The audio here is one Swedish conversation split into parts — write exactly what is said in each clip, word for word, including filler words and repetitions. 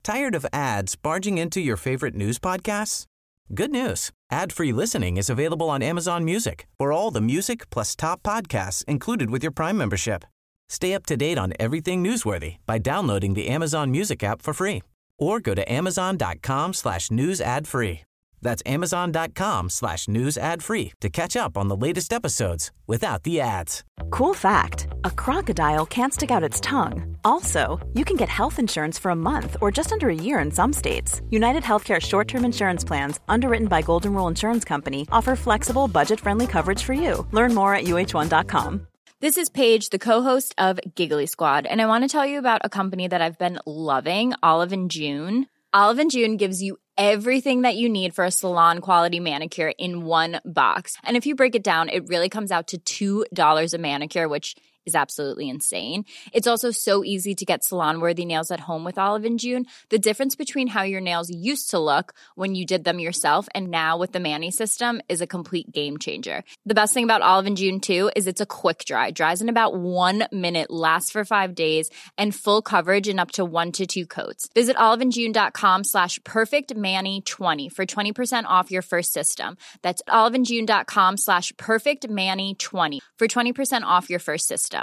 Tired of ads barging into your favorite news podcasts? Good news. Ad-free listening is available on Amazon Music for all the music plus top podcasts included with your Prime membership. Stay up to date on everything newsworthy by downloading the Amazon Music app for free or go to amazon.com slash news ad free. That's amazon.com slash news ad free to catch up on the latest episodes without the ads. Cool fact, a crocodile can't stick out its tongue. Also, you can get health insurance for a month or just under a year in some states. United Healthcare short-term insurance plans, underwritten by Golden Rule Insurance Company, offer flexible, budget-friendly coverage for you. Learn more at U H one dot com. This is Paige, the co-host of Giggly Squad, and I want to tell you about a company that I've been loving, Olive and June. Olive and June gives you everything that you need for a salon-quality manicure in one box. And if you break it down, it really comes out to two dollars a manicure, which is absolutely insane. It's also so easy to get salon-worthy nails at home with Olive and June. The difference between how your nails used to look when you did them yourself and now with the Mani system is a complete game changer. The best thing about Olive and June, too, is it's a quick dry. Dries in about one minute, lasts for five days, and full coverage in up to one to two coats. Visit oliveandjune.com slash perfectmani20 for twenty percent off your first system. That's oliveandjune.com slash perfectmani20 for twenty percent off your first system.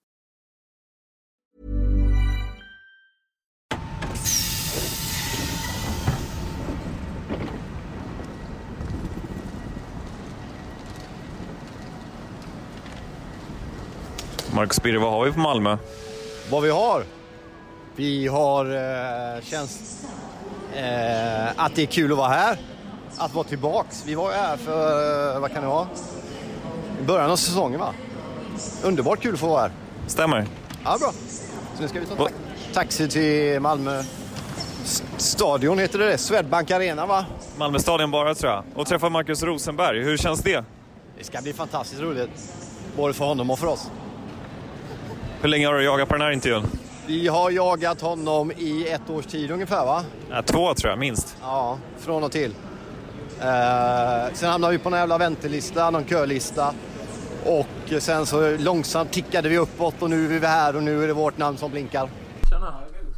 Marcus Birre, vad har vi på Malmö? Vad vi har? Vi har eh, känns eh, att det är kul att vara här. Att vara tillbaks. Vi var här för, eh, vad kan det vara? I början av säsongen, va? Underbart kul att få vara här. Stämmer. Ja, bra. Så nu ska vi ta ta- taxi till Malmö S- stadion, heter det det? Swedbank Arena, va? Malmö stadion bara, tror jag. Och träffa Marcus Rosenberg. Hur känns det? Det ska bli fantastiskt roligt. Både för honom och för oss. Hur länge har du jagat på den här intervjun? Vi har jagat honom i ett års tid ungefär, va? Ja, två tror jag, minst. Ja, från och till. Eh, sen hamnade vi på en jävla väntelista, någon kölista. Och sen så långsamt tickade vi uppåt och nu är vi här och nu är det vårt namn som blinkar. Tjena.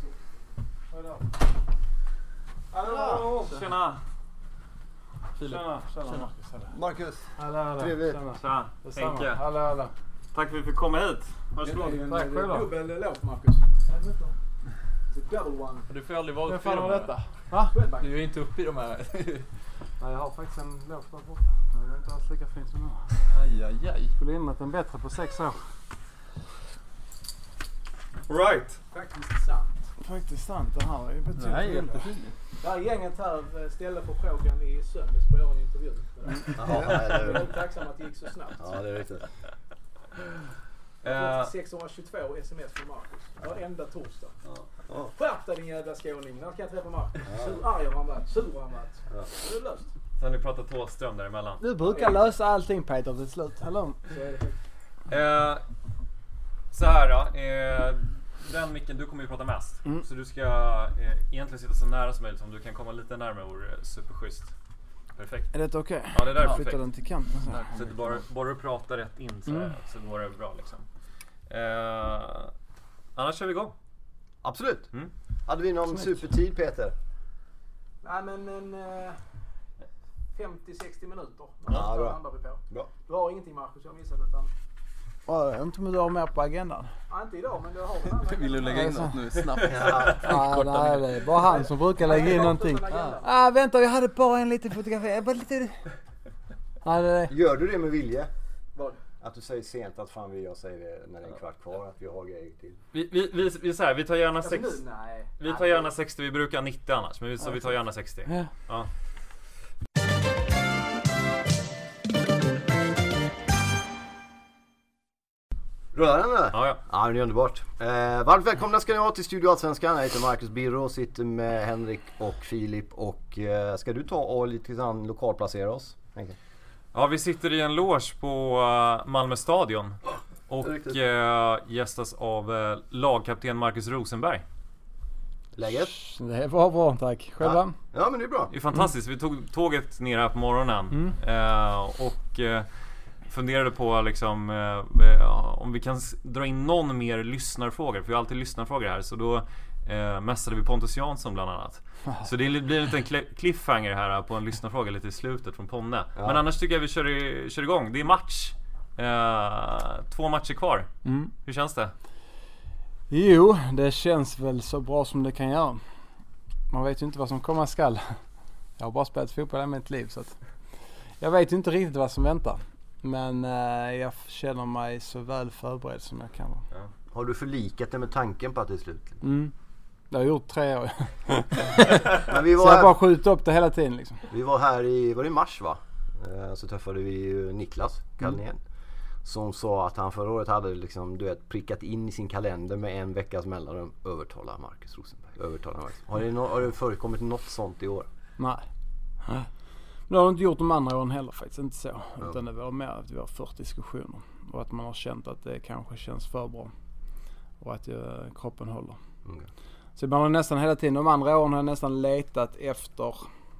Hallå. Tjena. Filip. Tjena. Tjena. Marcus. Hallå. Trevligt. Tjena. Henke. Hallå, hallå. Tack för att vi fick komma hit. Varsågod. Tack själv. Dubbel låt, Marcus. Double one. Du får aldrig vara uppe i de här. Detta? Va? Du är inte uppe i de här. Nej, jag har faktiskt en låt där borta. Det är inte alls lika fint som nu. Aj, aj, aj. Skulle innan en bättre på sex år. Right. Faktiskt sant. Faktiskt sant. Det här är ju betydligt. Nej, jättefint. Det här gänget här ställde på frågan i söndags på en intervju. Ja, det är jag är tacksam att det gick så snabbt. Ja, det är riktigt. Jag har fått sexhundratjugotvå sms från Marcus. Varenda torsdag. Ja. Skärp dig din jävla skåning. När ska jag träffa Marcus? Ja. Sur arg har han varit. Sur har han varit. Ja. Det är löst. Sen ni pratat Tåström däremellan. Du brukar lösa allting, Peter, till slut. Hallå. Så är det. Eh, så här då. Eh, den micken, du kommer ju prata mest. Mm. Så du ska eh, egentligen sitta så nära som möjligt. Om du kan komma lite närmare vore superschysst. Perfekt. Är det okej? Okay? Ja, det där är ja, perfekt. Den till kanten så. Så att bara, bara du pratar rätt in så, mm. så går det bra liksom. Eh, annars kör vi igång. Absolut. Mm. Hade vi någon supertid, Peter? Nej, men en eh, femtio sextio minuter. Ja, bra. Handlar vi på. Bra. Du har ingenting, Marcus, jag missade utan... Ja, jag vet inte om du har mer på agendan. Ja, inte idag, men du har en annan. Vill du lägga in något nu snabbt? Ja, ja, nej, det är bara han som brukar lägga in någonting. Ja, ah, vänta, jag hade bara en liten fotografi. Jag bara lite... Ja, det... Gör du det med vilje? Vad? Att du säger sent att fan vi jag säger det när det är en kvart kvar att vi har grejer till. Vi vi vi vi så här, vi tar gärna sex. Alltså, nu, nej. Vi tar gärna sextio, vi brukar nittio annars, men vi, så vi tar gärna sextio. Ja. Ja. Rullar den eller? Ja, ja. Ja, det är underbart. Eh, varmt välkomna ska ni ha till Studio Allsvenskan. Jag heter Marcus Birre och sitter med Henrik och Filip. Och eh, ska du ta och lite grann lokalplacera oss? Henke? Ja, vi sitter i en loge på uh, Malmö stadion. Och uh, gästas av uh, lagkapten Marcus Rosenberg. Läget? Det var bra, tack. Själva? Ja, ja men det är bra. Det är fantastiskt. Vi tog tåget ner här på morgonen. Mm. Uh, och uh, funderade på liksom, uh, om vi kan dra in någon mer lyssnarfrågor. För vi har alltid lyssnarfrågor här. Så då Eh, mästade vi Pontus Jansson bland annat. Så det blir en liten cliffhanger här på en lyssnarfråga lite i slutet från Ponne. Ja. Men annars tycker jag vi kör, i, kör igång. Det är match. Eh, två matcher kvar. Mm. Hur känns det? Jo, det känns väl så bra som det kan göra. Man vet ju inte vad som komma skall. Jag har bara spelat fotboll i mitt liv så att jag vet ju inte riktigt vad som väntar. Men eh, jag känner mig så väl förberedd som jag kan. Ja. Har du förlikat dig med tanken på att det är slut? Mm. Det har jag gjort tre år. Men vi var så jag här, bara skjuter upp det hela tiden liksom. Vi var här i, var det i mars va? Eh, så träffade vi Niklas Kalnén. Mm. Som sa att han förra året hade liksom, du vet, prickat in i sin kalender med en veckas mellanrum övertala Marcus Rosenberg. Övertala Marcus. Har det, no- har det förekommit något sånt i år? Nej. Nej. Men det har inte gjort de andra åren heller faktiskt, inte så. Ja. Utan det var mer att vi har fört diskussioner. Och att man har känt att det kanske känns för bra. Och att jag, kroppen håller. Mm. Så man har nästan hela tiden, de andra åren har jag nästan letat efter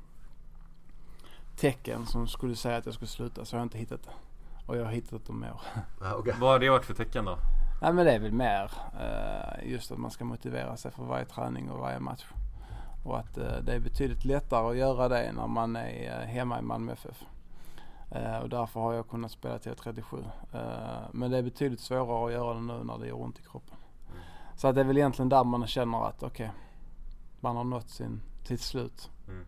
tecken som skulle säga att jag skulle sluta. Så jag har inte hittat det. Och jag har hittat dem mer. Ja, okay. Vad har det varit för tecken då? Nej men det är väl mer uh, just att man ska motivera sig för varje träning och varje match. Och att uh, det är betydligt lättare att göra det när man är uh, hemma i Malmö F F. Uh, och därför har jag kunnat spela till trettiosju. Uh, men det är betydligt svårare att göra det nu när det gör ont i kroppen. Mm. Så att det är väl egentligen där man känner att okej, okay, man har nått sin, sitt slut. Mm.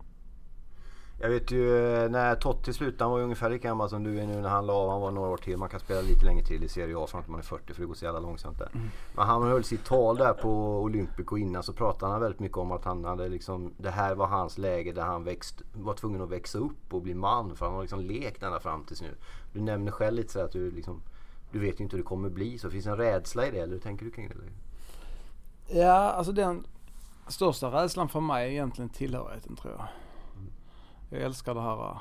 Jag vet ju när Totti slutade, han var ju ungefär lika gammal som du är nu när han la av. Han var några år till. Man kan spela lite längre till i Serie A från att man är fyrtio för det går så jävla långsamt där. Mm. Men han höll sitt tal där på Olympico innan så pratade han väldigt mycket om att han hade liksom, det här var hans läge där han växt, var tvungen att växa upp och bli man för han har liksom lekt ända fram tills nu. Du nämner själv lite så att du liksom, du vet ju inte hur det kommer bli så finns en rädsla i det eller hur tänker du kring det? Ja, alltså den största rädslan för mig är egentligen tillhörigheten tror jag. Jag älskar det här, jag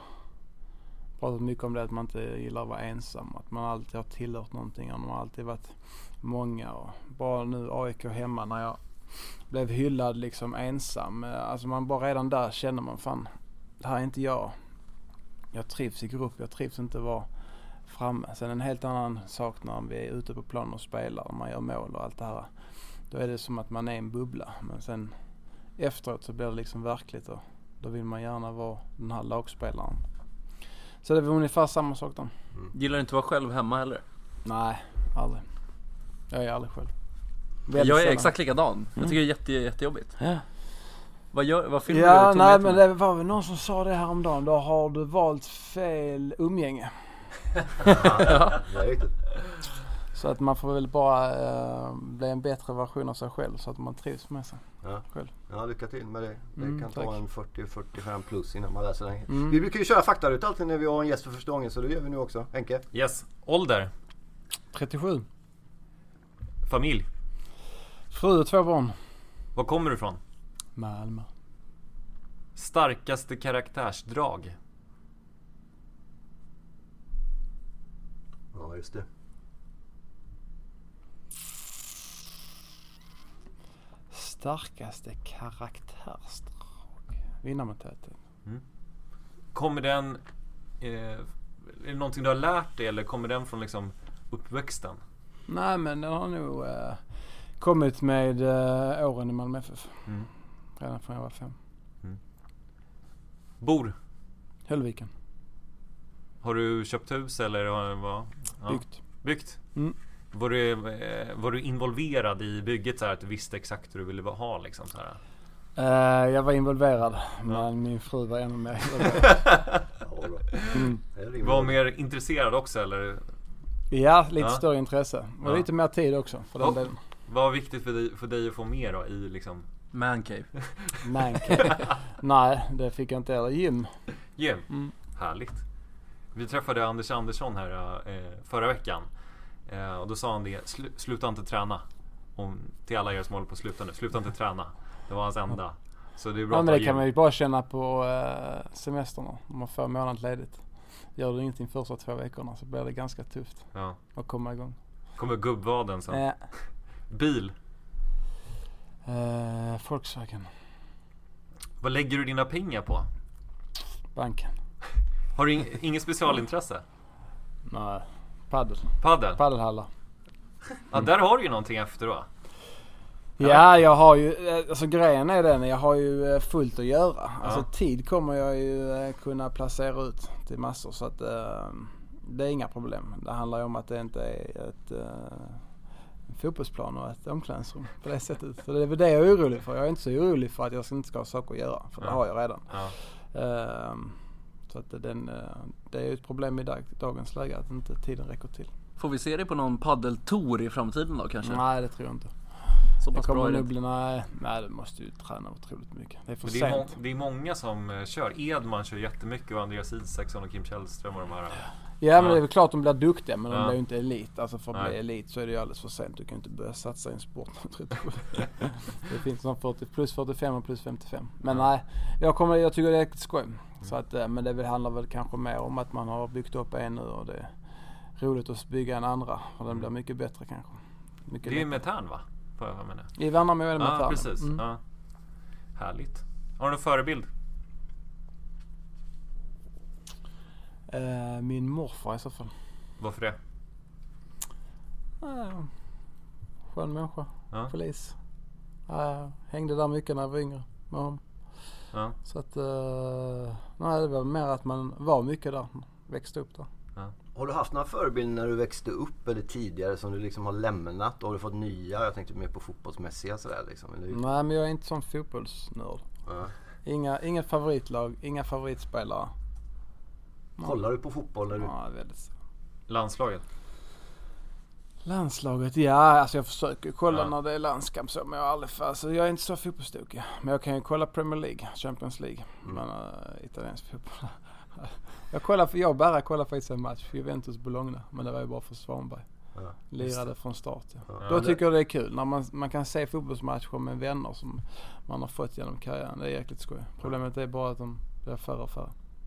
pratat mycket om det att man inte gillar att vara ensam, att man alltid har tillhört någonting och man har alltid varit många och bara nu A I K hemma när jag blev hyllad liksom ensam, alltså man bara redan där känner man fan, det här är inte jag, jag trivs i grupp, jag trivs inte att vara framme. Sen en helt annan sak när vi är ute på plan och spelar och man gör mål och allt det här, då är det som att man är en bubbla, men sen efteråt så blir det liksom verkligt och då vill man gärna vara den här lagspelaren. Så det är väl ungefär samma sak då. Mm. Gillar du inte att vara själv hemma heller? Nej, aldrig. Jag är aldrig själv. Väldigt jag är sällan. Exakt likadan. Mm. Jag tycker det är jätte, jättejobbigt. Ja. Vad, gör, vad filmar ja, du? Nej, men det var väl någon som sa det häromdagen. Då har du valt fel umgänge. Ja, det är riktigt. Så att man får väl bara uh, bli en bättre version av sig själv så att man trivs med sig ja. själv. Ja, lycka till med det. Det mm, kan tack. ta en fyrtio till fyrtiofem plus innan man läser länge. Mm. Vi brukar ju köra faktaruta alltid när vi har en gäst för första gången så det gör vi nu också. Henke? Yes. Ålder? trettiosju. Familj? Fru och två barn. Var kommer du ifrån? Malmö. Starkaste karaktärsdrag? Ja, just det. Starkaste karaktärsdrag. Vinnarmentalitet. Mm. Kommer den eh, är det någonting du har lärt dig eller kommer den från liksom uppväxten? Nej, men den har nog eh, kommit med eh, åren i Malmö F F. Mm. Redan från jag var fem. Mm. Bor? Höllviken. Har du köpt hus eller vad? Ja. Byggt. Byggt? Mm. Var du, var du involverad i bygget så här att du visste exakt hur du ville ha liksom så här? Uh, jag var involverad, ja. Men min fru var ännu mer involverad. mm. Var mer intresserad också eller? Ja, lite ja. större intresse. Och ja. lite mer tid också för den oh. delen. Vad var viktigt för dig, för dig att få mer då i liksom mancave? Mancave. Nej, det fick jag inte heller. Gym. Gym. Mm. Härligt. Vi träffade Anders Andersson här eh, förra veckan. Eh, och då sa han det, sl- sluta inte träna. Om, till alla er som håller på att sluta nu, sluta inte träna. Det var hans enda. Så det är bra. Ja, men det kan man ju bara känna på eh, semesterna. Om man får månad ledigt. Gör du ingenting första två veckorna så blir det ganska tufft. Ja. Att komma igång. Kommer gubbvaden sen. Eh. Bil. Eh, Volkswagen. Vad lägger du dina pengar på? Banken. Har du ing- inget specialintresse? Nej. Paddel. Paddel? Paddelhallar. Ja, där har du ju någonting efter då. Ja, jag har ju, alltså grejen är den, jag har ju fullt att göra. Alltså Ja. tid kommer jag ju kunna placera ut till massor, så att uh, det är inga problem. Det handlar ju om att det inte är ett uh, fotbollsplan och ett omklädningsrum på det sättet. Så det är väl det jag är orolig för. Jag är inte så orolig för att jag inte ska ha saker att göra, för det Ja. har jag redan. Ja. Uh, så att den, uh, det är ju ett problem i dag, dagens läge att inte tiden räcker till. Får vi se dig på någon paddeltour i framtiden då kanske? Nej, det tror jag inte. Så Det pass bra kommer är det nog inte. bli, nej, nej, det måste ju träna otroligt mycket. Det är för Men det, är sent. må- det är många som eh, kör. Edman kör jättemycket och Andreas Isaksson och Kim Källström och de här. Ja, men det är väl klart de blir duktiga, men Ja. de blir ju inte elit. Alltså för att Nej. bli elit så är det ju alldeles för sent. Du kan ju inte börja satsa i en sport. Det finns som fyrtio, plus fyrtiofem och plus femtiofem. Men Ja. nej, jag, kommer, jag tycker det är riktigt skoj. Så att, eh, men det väl handlar väl kanske mer om att man har byggt upp en nu och det är roligt att bygga en andra. Och den blir mycket bättre kanske. Mycket Det är ju lättare. Metern va? Får jag med det. I Värnamo är det med Ja, Tärnen. precis. Mm. Ja. Härligt. Har du någon förebild? Eh, min morfar i så fall. Varför det? Eh, skön människa. Ja. Polis. Eh, hängde där mycket när jag var yngre med honom. Ja. Så att, uh, nej, det var mer att man var mycket där, växte upp där. Har du haft några förebilder när du växte upp eller tidigare som du liksom har lämnat och har du fått nya? Jag tänkte mer på fotbollsmässiga sådär liksom. Eller? Nej, men jag är inte sån fotbollsnörd. Ja. Inga, inga favoritlag, inga favoritspelare. Kollar du på fotboll när du... Ja, väldigt. Landslaget? Landslaget, ja, alltså jag försöker kolla Ja. när det är landskamp så, men jag har aldrig, alltså jag är inte så fotbollstokig. Men jag kan ju kolla Premier League, Champions League, Mm. men uh, italiensk fotboll. jag kollar för, jag bara kollar faktiskt en match, Juventus Bologna, men det var ju bara för Svanberg. Ja. Lirade från start. Ja. Ja, Då det- tycker jag det är kul när man, man kan se fotbollsmatcher med vänner som man har fått genom karriären. Det är jäkligt skoj. Problemet är bara att de blir färre och färre.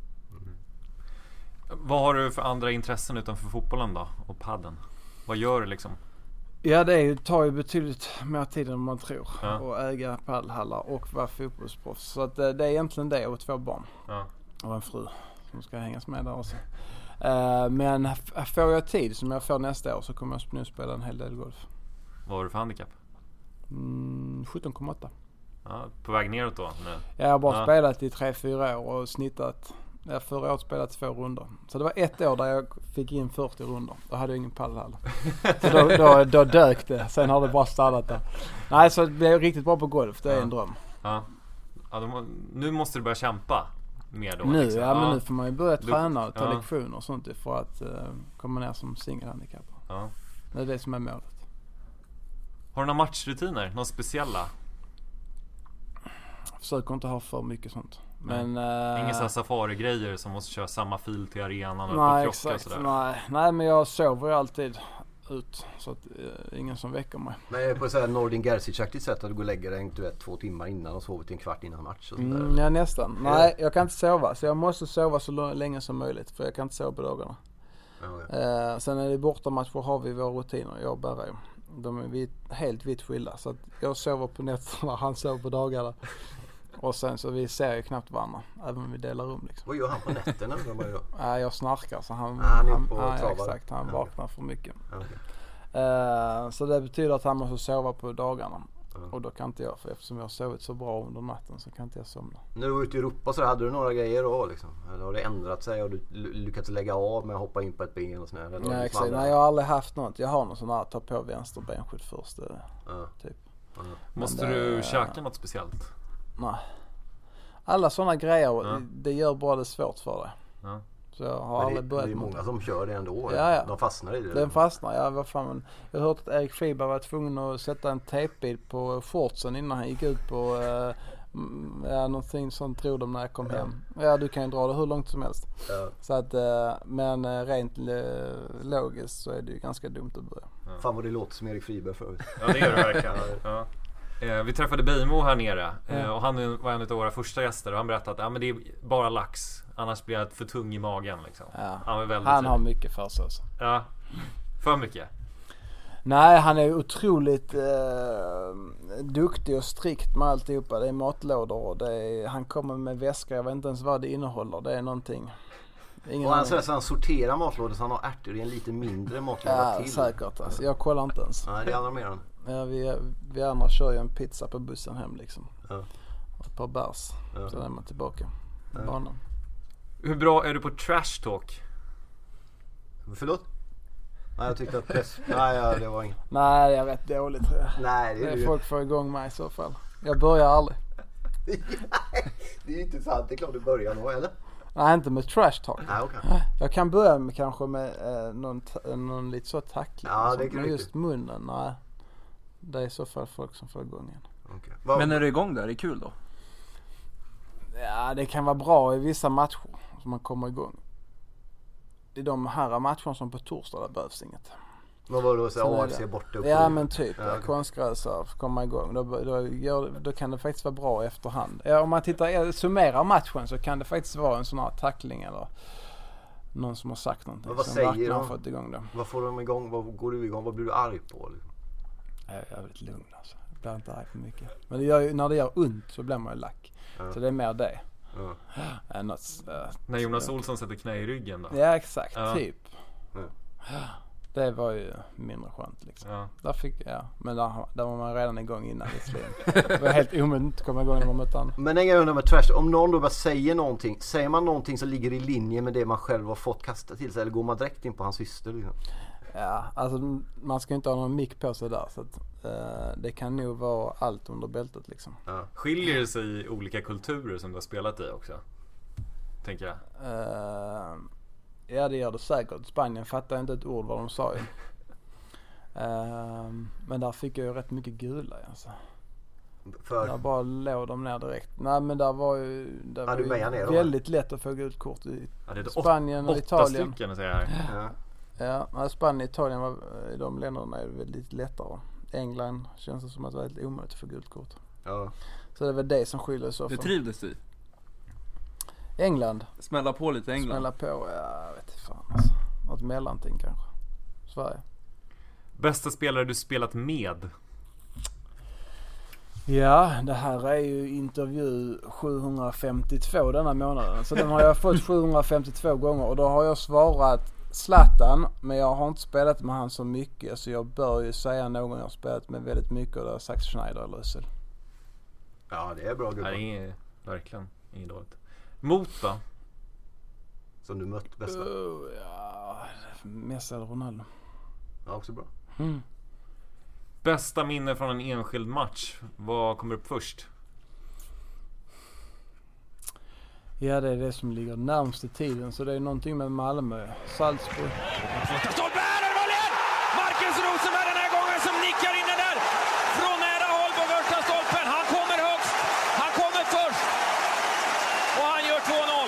Vad har du för andra intressen utanför fotbollen då? Och padden? Vad gör du liksom? Ja, det är ju, tar ju betydligt mer tid än man tror. Ja. Och äga paddelhallar och vara fotbollsproffs. Så att det, det är egentligen det och två barn. Ja. Och en fru som ska hängas med där också. Uh, men f- får jag tid som jag får nästa år så kommer jag nu spela en hel del golf. Vad har du för handikapp? Mm, sjutton komma åtta. Ja, på väg neråt då? Nu. Jag har bara Ja. spelat i tre fyra år och snittat. Jag förra året spelat två runder. Så det var ett år där jag fick in fyrtio runder. Då hade jag ingen paddelhall. Så då, då, då dök det. Sen har det bara stannat där. Nej, så blev jag riktigt bra på golf. Det är Ja. en dröm. Ja. Ja, då må, nu måste du börja kämpa mer då. Nu, liksom. ja, men nu får man ju börja Du- träna och ta ja. lektioner och sånt för att uh, komma ner som singelhandikappad. Ja. Det är det som är målet. Har du några matchrutiner? Några speciella? Jag försöker inte ha för mycket sånt. Men, Nej. uh, Inga så här safari-grejer som måste köra samma fil till arenan och nej, på klocka och exakt. sådär? Nej. nej, men jag sover ju alltid ut. Så att uh, ingen som väcker mig. Men på så här Nordin Gerzic-aktigt sätt att du går och lägger dig du vet, två timmar innan och sover till en kvart innan match och sånt där. Mm, ja, nästan. Nej, jag kan inte sova. Så jag måste sova så l- länge som möjligt. För jag kan inte sova på dagarna. Ja, ja. Eh, sen är det bortamatcher har vi våra rutiner. Jag och Berra. De är vitt, helt vitt skilda. Så att jag sover på nätterna, han sover på dagarna. Och sen så vi ser ju knappt varandra. Även om vi delar rum liksom. Vad gör han på nätterna? Undrar man ju då. Nej, jag snarkar så han... Ah, han är uppe och ja, travar. exakt, han Ja. vaknar för mycket. Ja, okej. Eh, så det betyder att han måste sova på dagarna. Ja. Och då kan inte jag, för eftersom jag har sovit så bra under natten så kan inte jag somna. När du var ute i Europa så hade du några grejer då liksom? Eller har det ändrat sig och du l- lyckats lägga av med att hoppa in på ett ben och sådär? Eller har du Nej, liksom exakt. aldrig- Nej, jag har aldrig haft något. Jag har någon sån här, ta på vänster benskydd först. eh, Ja. Typ. Ja. Måste Men det- du käka något speciellt? Nej. Alla sådana grejer, Ja. det gör bara det svårt för dig. Ja. Så jag har Men aldrig det, börjat det är med många det. som kör det ändå. Ja, ja. De fastnar i det. Den fastnar, ja vad fan. Men jag har hört att Erik Friberg var tvungen att sätta en tejpbit på shortsen innan han gick ut på eh, mm, ja, någonting sånt tror de när jag kom hem. Ja, du kan ju dra det hur långt som helst. Ja. Så att, eh, men eh, rent eh, logiskt så är det ju ganska dumt att börja. Fan vad det låter som Erik Friberg förut. Ja, det gör det verkligen. Ja. Eh, vi träffade Beijmo här nere eh, Ja. och han var en av våra första gäster och han berättade att ja, men det är bara lax, annars blir jag för tung i magen liksom. Ja. Han var väldigt Han har tydlig. mycket för sig. Alltså. Ja, för mycket. Nej, han är otroligt eh, duktig och strikt med alltihopa. Det är matlådor och det är, han kommer med väska. Jag vet inte ens vad det innehåller. Det är någonting. Ingen Och han, aning. så, så han sorterar matlådor så han har ärtor i en lite mindre matlåda Ja, till. säkert. Alltså. Jag kollar inte ens. Nej, det handlar mer om. Ja, vi, vi andra kör ju en pizza på bussen hem liksom. Ja. Och ett par bärs. Ja. Så är man tillbaka på Ja. banan. Hur bra är du på trash talk? Förlåt? Nej, jag tyckte att press... Nej, ja, det var inget. Nej, jag är rätt dåligt tror jag. Nej, det är Det är du. folk får igång mig i så fall. Jag börjar aldrig. Det är ju inte sant. Det är klart du börjar nog, eller? Nej, inte med trash talk. Nej, okej. Jag kan börja med kanske med eh, någon, ta- någon lite så tackling. Ja, och det sånt. kan Men du just munnen, nej. Det är i så fall folk som får igång igen. Okej. Vad- Men är du igång där? Är det kul då? Ja, det kan vara bra i vissa matcher som man kommer igång. I de här matcherna som på torsdag, där behövs inget. Vad var det då? Så Så är A F C det. borta upp Ja och- men typ, Ja, ja, okej. konstgräs för att komma igång. Då, då, gör, då kan det faktiskt vara bra efterhand. Ja, om man tittar, summerar matchen så kan det faktiskt vara en sån här tackling eller någon som har sagt någonting. Men vad som säger verkligen har de? fått igång det. Vad får de igång? Vad går du igång? Vad blir du arg på? Liksom? Jag är jävligt lugn alltså. Jag blir inte arg för mycket. Men det gör, ju- när det gör ont så blir man ju lack. Ja. Så det är mer det. Ja. Än att, äh, När Jonas Olsson sätter knä i ryggen då? Ja exakt, Ja. typ. Ja. Det var ju mindre skönt liksom. Ja. Där fick, ja, men där, där var man redan igång innan visserligen. Det var helt omöjligt att komma igång när man mötte han. Men en grej jag undrar med trash, om någon då bara säger någonting, säger man någonting som ligger i linje med det man själv har fått kasta till sig, eller går man direkt in på hans syster liksom? Ja, alltså man ska inte ha någon mick på sig där så att eh, det kan nog vara allt under bältet liksom. Ja. Skiljer det sig i olika kulturer som du har spelat i också? Tänker jag. Eh, ja det gör det säkert. Spanien fattar inte ett ord vad de sa ju. Eh, men där fick jag ju rätt mycket gula alltså. För, Där bara låg de ner direkt. Nej men där var ju, där Ja, var du ju mejar ner dem, väldigt lätt att få gult kort i Ja, det är Spanien och åtta Italien. stycken säger jag här. ja. Ja, nej, Spanien och Italien var, i de länderna är det väldigt lättare. England känns det som att det var helt omöjligt att få gult kort. Ja. Så det var det som skiljer så Det från trivdes du i? England. Smälla på lite England? Smälla på, ja, jag vet inte fan alltså. Något mellanting kanske. Sverige. Bästa spelare du spelat med? Ja, det här är ju intervju sjuhundrafemtiotvå denna månaden. Så den har jag fått sjuhundrafemtiotvå gånger och då har jag svarat Zlatan, men jag har inte spelat med han så mycket så jag bör ju säga någon jag har spelat med väldigt mycket och det har sagt Schneider eller Özil. Ja, det är bra Nej, det gubbar. är inget, verkligen inget dåligt. Mot då? Som du mött bästa. Uh, ja, Messi eller Ronaldo. Ja, också bra. Mm. Bästa minne från en enskild match? Vad kommer upp först? Ja, det är det som ligger närmast i tiden så det är någonting med Malmö, Salzburg. Stolpe här är målet! Marcus Rosenberg den här gången som nickar in den där från nära håll på första stolpen. Han kommer högst, han kommer först och han gör två noll.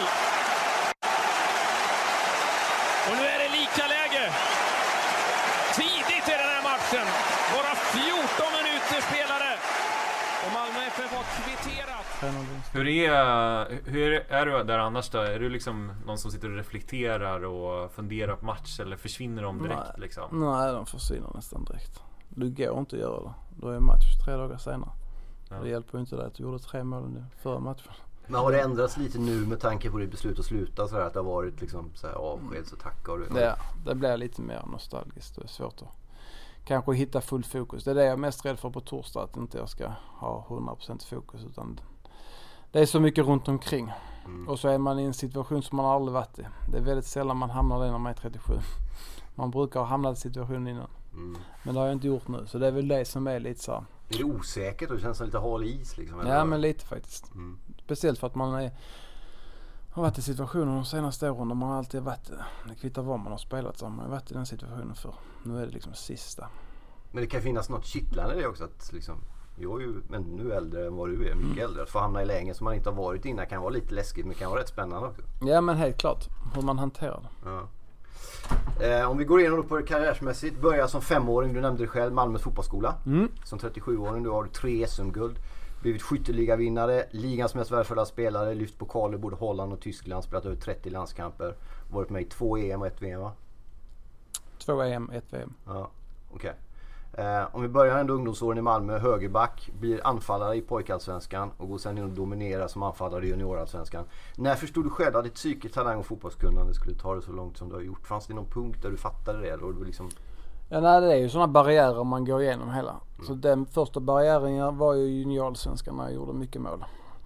Och nu är det lika läge. Tidigt i den här matchen. Bara fjorton minuter spelade. Och Malmö F F har kvitterat. Hur är, hur är du där annars då? Är du liksom någon som sitter och reflekterar och funderar på match eller försvinner de direkt Nej. liksom? Nej, de försvinner nästan direkt. Du går inte att göra det. Då är match tre dagar senare. Ja. Det hjälper ju inte dig att du gjorde tre mål nu förra matchen. Men har det ändrats lite nu med tanke på ditt beslut att sluta så här, att det har varit liksom så här avskeds och tack och du? Det, det blir lite mer nostalgiskt och det är svårt att kanske hitta full fokus. Det är det jag är mest rädd för på torsdag, att inte jag ska ha hundra procent fokus utan det är så mycket runt omkring. Mm. Och så är man i en situation som man aldrig varit i. Det är väldigt sällan man hamnar där när man är trettiosju. Man brukar ha hamnat i situationen innan. Mm. Men det har jag inte gjort nu. Så det är väl det som är lite så. Är det osäkert och det känns som lite hal is liksom? eller? Ja men lite faktiskt. Mm. Speciellt för att man är, har varit i situationer de senaste åren där man alltid har varit, det kvittar vad man har spelat så har man varit i den situationen för. Nu är det liksom sista. Men det kan finnas något kittlande i det också att liksom, jag är ju ännu äldre än vad du är, mycket Mm. äldre. Att få hamna i lägen som man inte har varit innan kan vara lite läskigt men kan vara rätt spännande också. Ja men helt klart hur man hanterar det. Ja. Eh, om vi går igenom på det karriärsmässigt, börjar som femåring, du nämnde det själv, Malmös fotbollsskola. Mm. Som trettiosjuåring, du har tre S M-guld, blivit skytteligavinnare, ligans mest värdefulla spelare, lyft pokaler både Holland och Tyskland, spelat över trettio landskamper, varit med i två E M och ett V M va? Två E M, ett V M. Ja, okej. Eh, om vi börjar ändå ungdomsåren i Malmö, högerback, blir anfallare i pojkallsvenskan och går sen in och dominerar som anfallare i juniorallsvenskan. När förstod du själv att ditt psyke, talang och fotbollskunnande skulle ta det så långt som du har gjort? Fanns det någon punkt där du fattade det? Eller du liksom... Ja, nej, det är ju sådana barriärer man går igenom hela. Mm. Så den första barriären var ju juniorallsvenskan när jag gjorde mycket mål.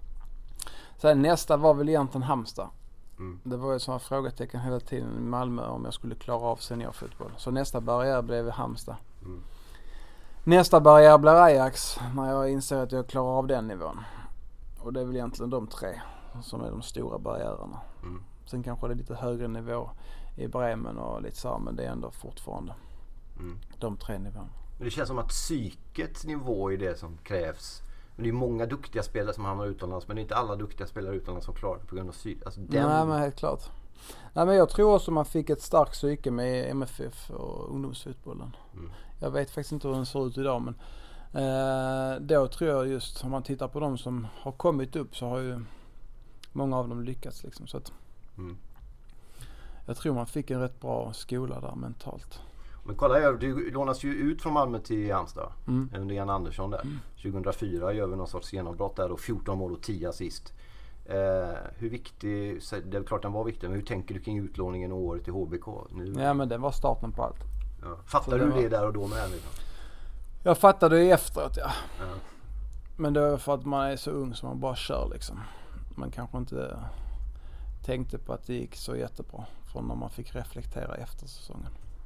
Sen nästa var väl egentligen Halmstad. Mm. Det var ju sådana frågetecken hela tiden i Malmö om jag skulle klara av seniorfotboll. Så nästa barriär blev Halmstad. Mm. Nästa barriär blev Ajax när jag inser att jag klarar av den nivån. Och det är väl egentligen de tre som är de stora barriärerna. Mm. Sen kanske det är lite högre nivå i Bremen och lite så, men det är ändå fortfarande Mm. de tre nivåerna. Men det känns som att psykets nivå är det som krävs. Men det är många duktiga spelare som hamnar utomlands, men det är inte alla duktiga spelare utomlands som klarar det på grund av psyk. Alltså den... Nej, men helt klart. Nej, men jag tror också man fick ett starkt psyke med M F F och ungdomsfotbollen. Mm. Jag vet faktiskt inte hur den ser ut idag, men eh, då tror jag just om man tittar på de som har kommit upp så har ju många av dem lyckats liksom. Så att Mm. jag tror man fick en rätt bra skola där mentalt. Men kolla, du lånas ju ut från Malmö till Halmstad Mm. under Jan Andersson där. Mm. tjugohundrafyra gör vi någon sorts genombrott där och fjorton mål och tio assist. Eh, hur viktig, det är klart den var viktig, men hur tänker du kring utlåningen och året i H B K nu? Ja, men det var starten på allt. Ja. Fattar du det, det var... där och då med? Liksom? Jag fattade det efteråt, ja. ja. Men det var för att man är så ung så man bara kör liksom. Man kanske inte tänkte på att det gick så jättebra från när man fick reflektera efter säsongen.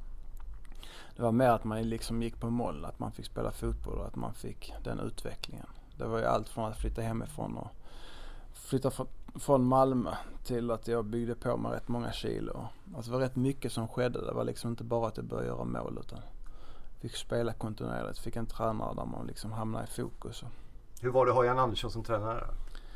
Det var mer att man liksom gick på mål, att man fick spela fotboll och att man fick den utvecklingen. Det var ju allt från att flytta hemifrån och flytta från Malmö till att jag byggde på med rätt många kilo. Alltså det var rätt mycket som skedde. Det var liksom inte bara att jag började göra mål utan fick spela kontinuerligt. Fick en tränare där man liksom hamnade i fokus. Hur var det att ha Jan Andersson som tränare?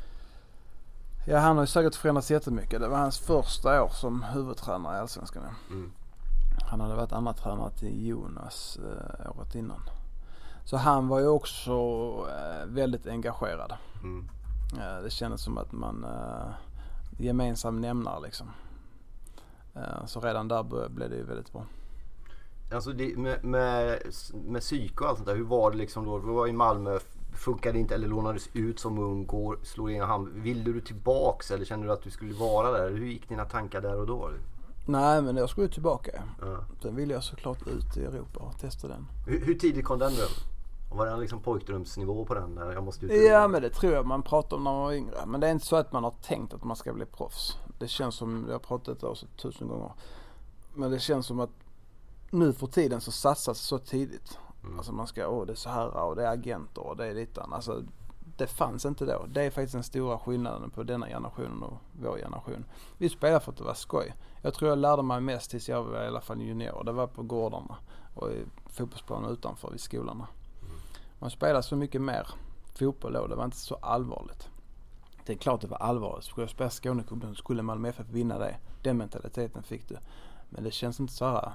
Ja, han har ju säkert förändrats jättemycket. Det var hans första år som huvudtränare i Allsvenskan. Mm. Han hade varit andra tränare till Jonas eh, året innan. Så han var ju också eh, väldigt engagerad. Mm. Eh, det kändes som att man eh, gemensam nämnare liksom. Eh, så redan där blev det ju väldigt bra. Alltså det, med, med, med psyk och allt sånt där, hur var det liksom då? Du var i Malmö, funkade inte eller lånades ut som ung, går, slår in hand. Ville du tillbaks eller kände du att du skulle vara där? Hur gick dina tankar där och då? Nej, men jag skulle tillbaka. Ja. Sen ville jag såklart ut i Europa och testa den. Hur, hur tidigt kom den drömmen? Var det en liksom pojkdrömsnivå på den? Där jag måste ut ja, men det tror jag man pratar om när man var yngre. Men det är inte så att man har tänkt att man ska bli proffs. Det känns som, jag har pratat om det tusen gånger. Men det känns som att nu för tiden så satsas så tidigt. Mm. Alltså man ska, åh det är så här och det är agenter och det är ditan. Alltså det fanns inte då. Det är faktiskt den stora skillnaden på denna generationen och vår generation. Vi spelade för att det var skoj. Jag tror jag lärde mig mest tills jag var i alla fall junior. Det var på gårdarna och i fotbollsplanen utanför vid skolorna. Man spelade så mycket mer fotboll då. Det var inte så allvarligt. Det är klart det var allvarligt. Skulle jag spela Skånecupen skulle Malmö F F vinna det. Den mentaliteten fick du. Men det känns inte så här.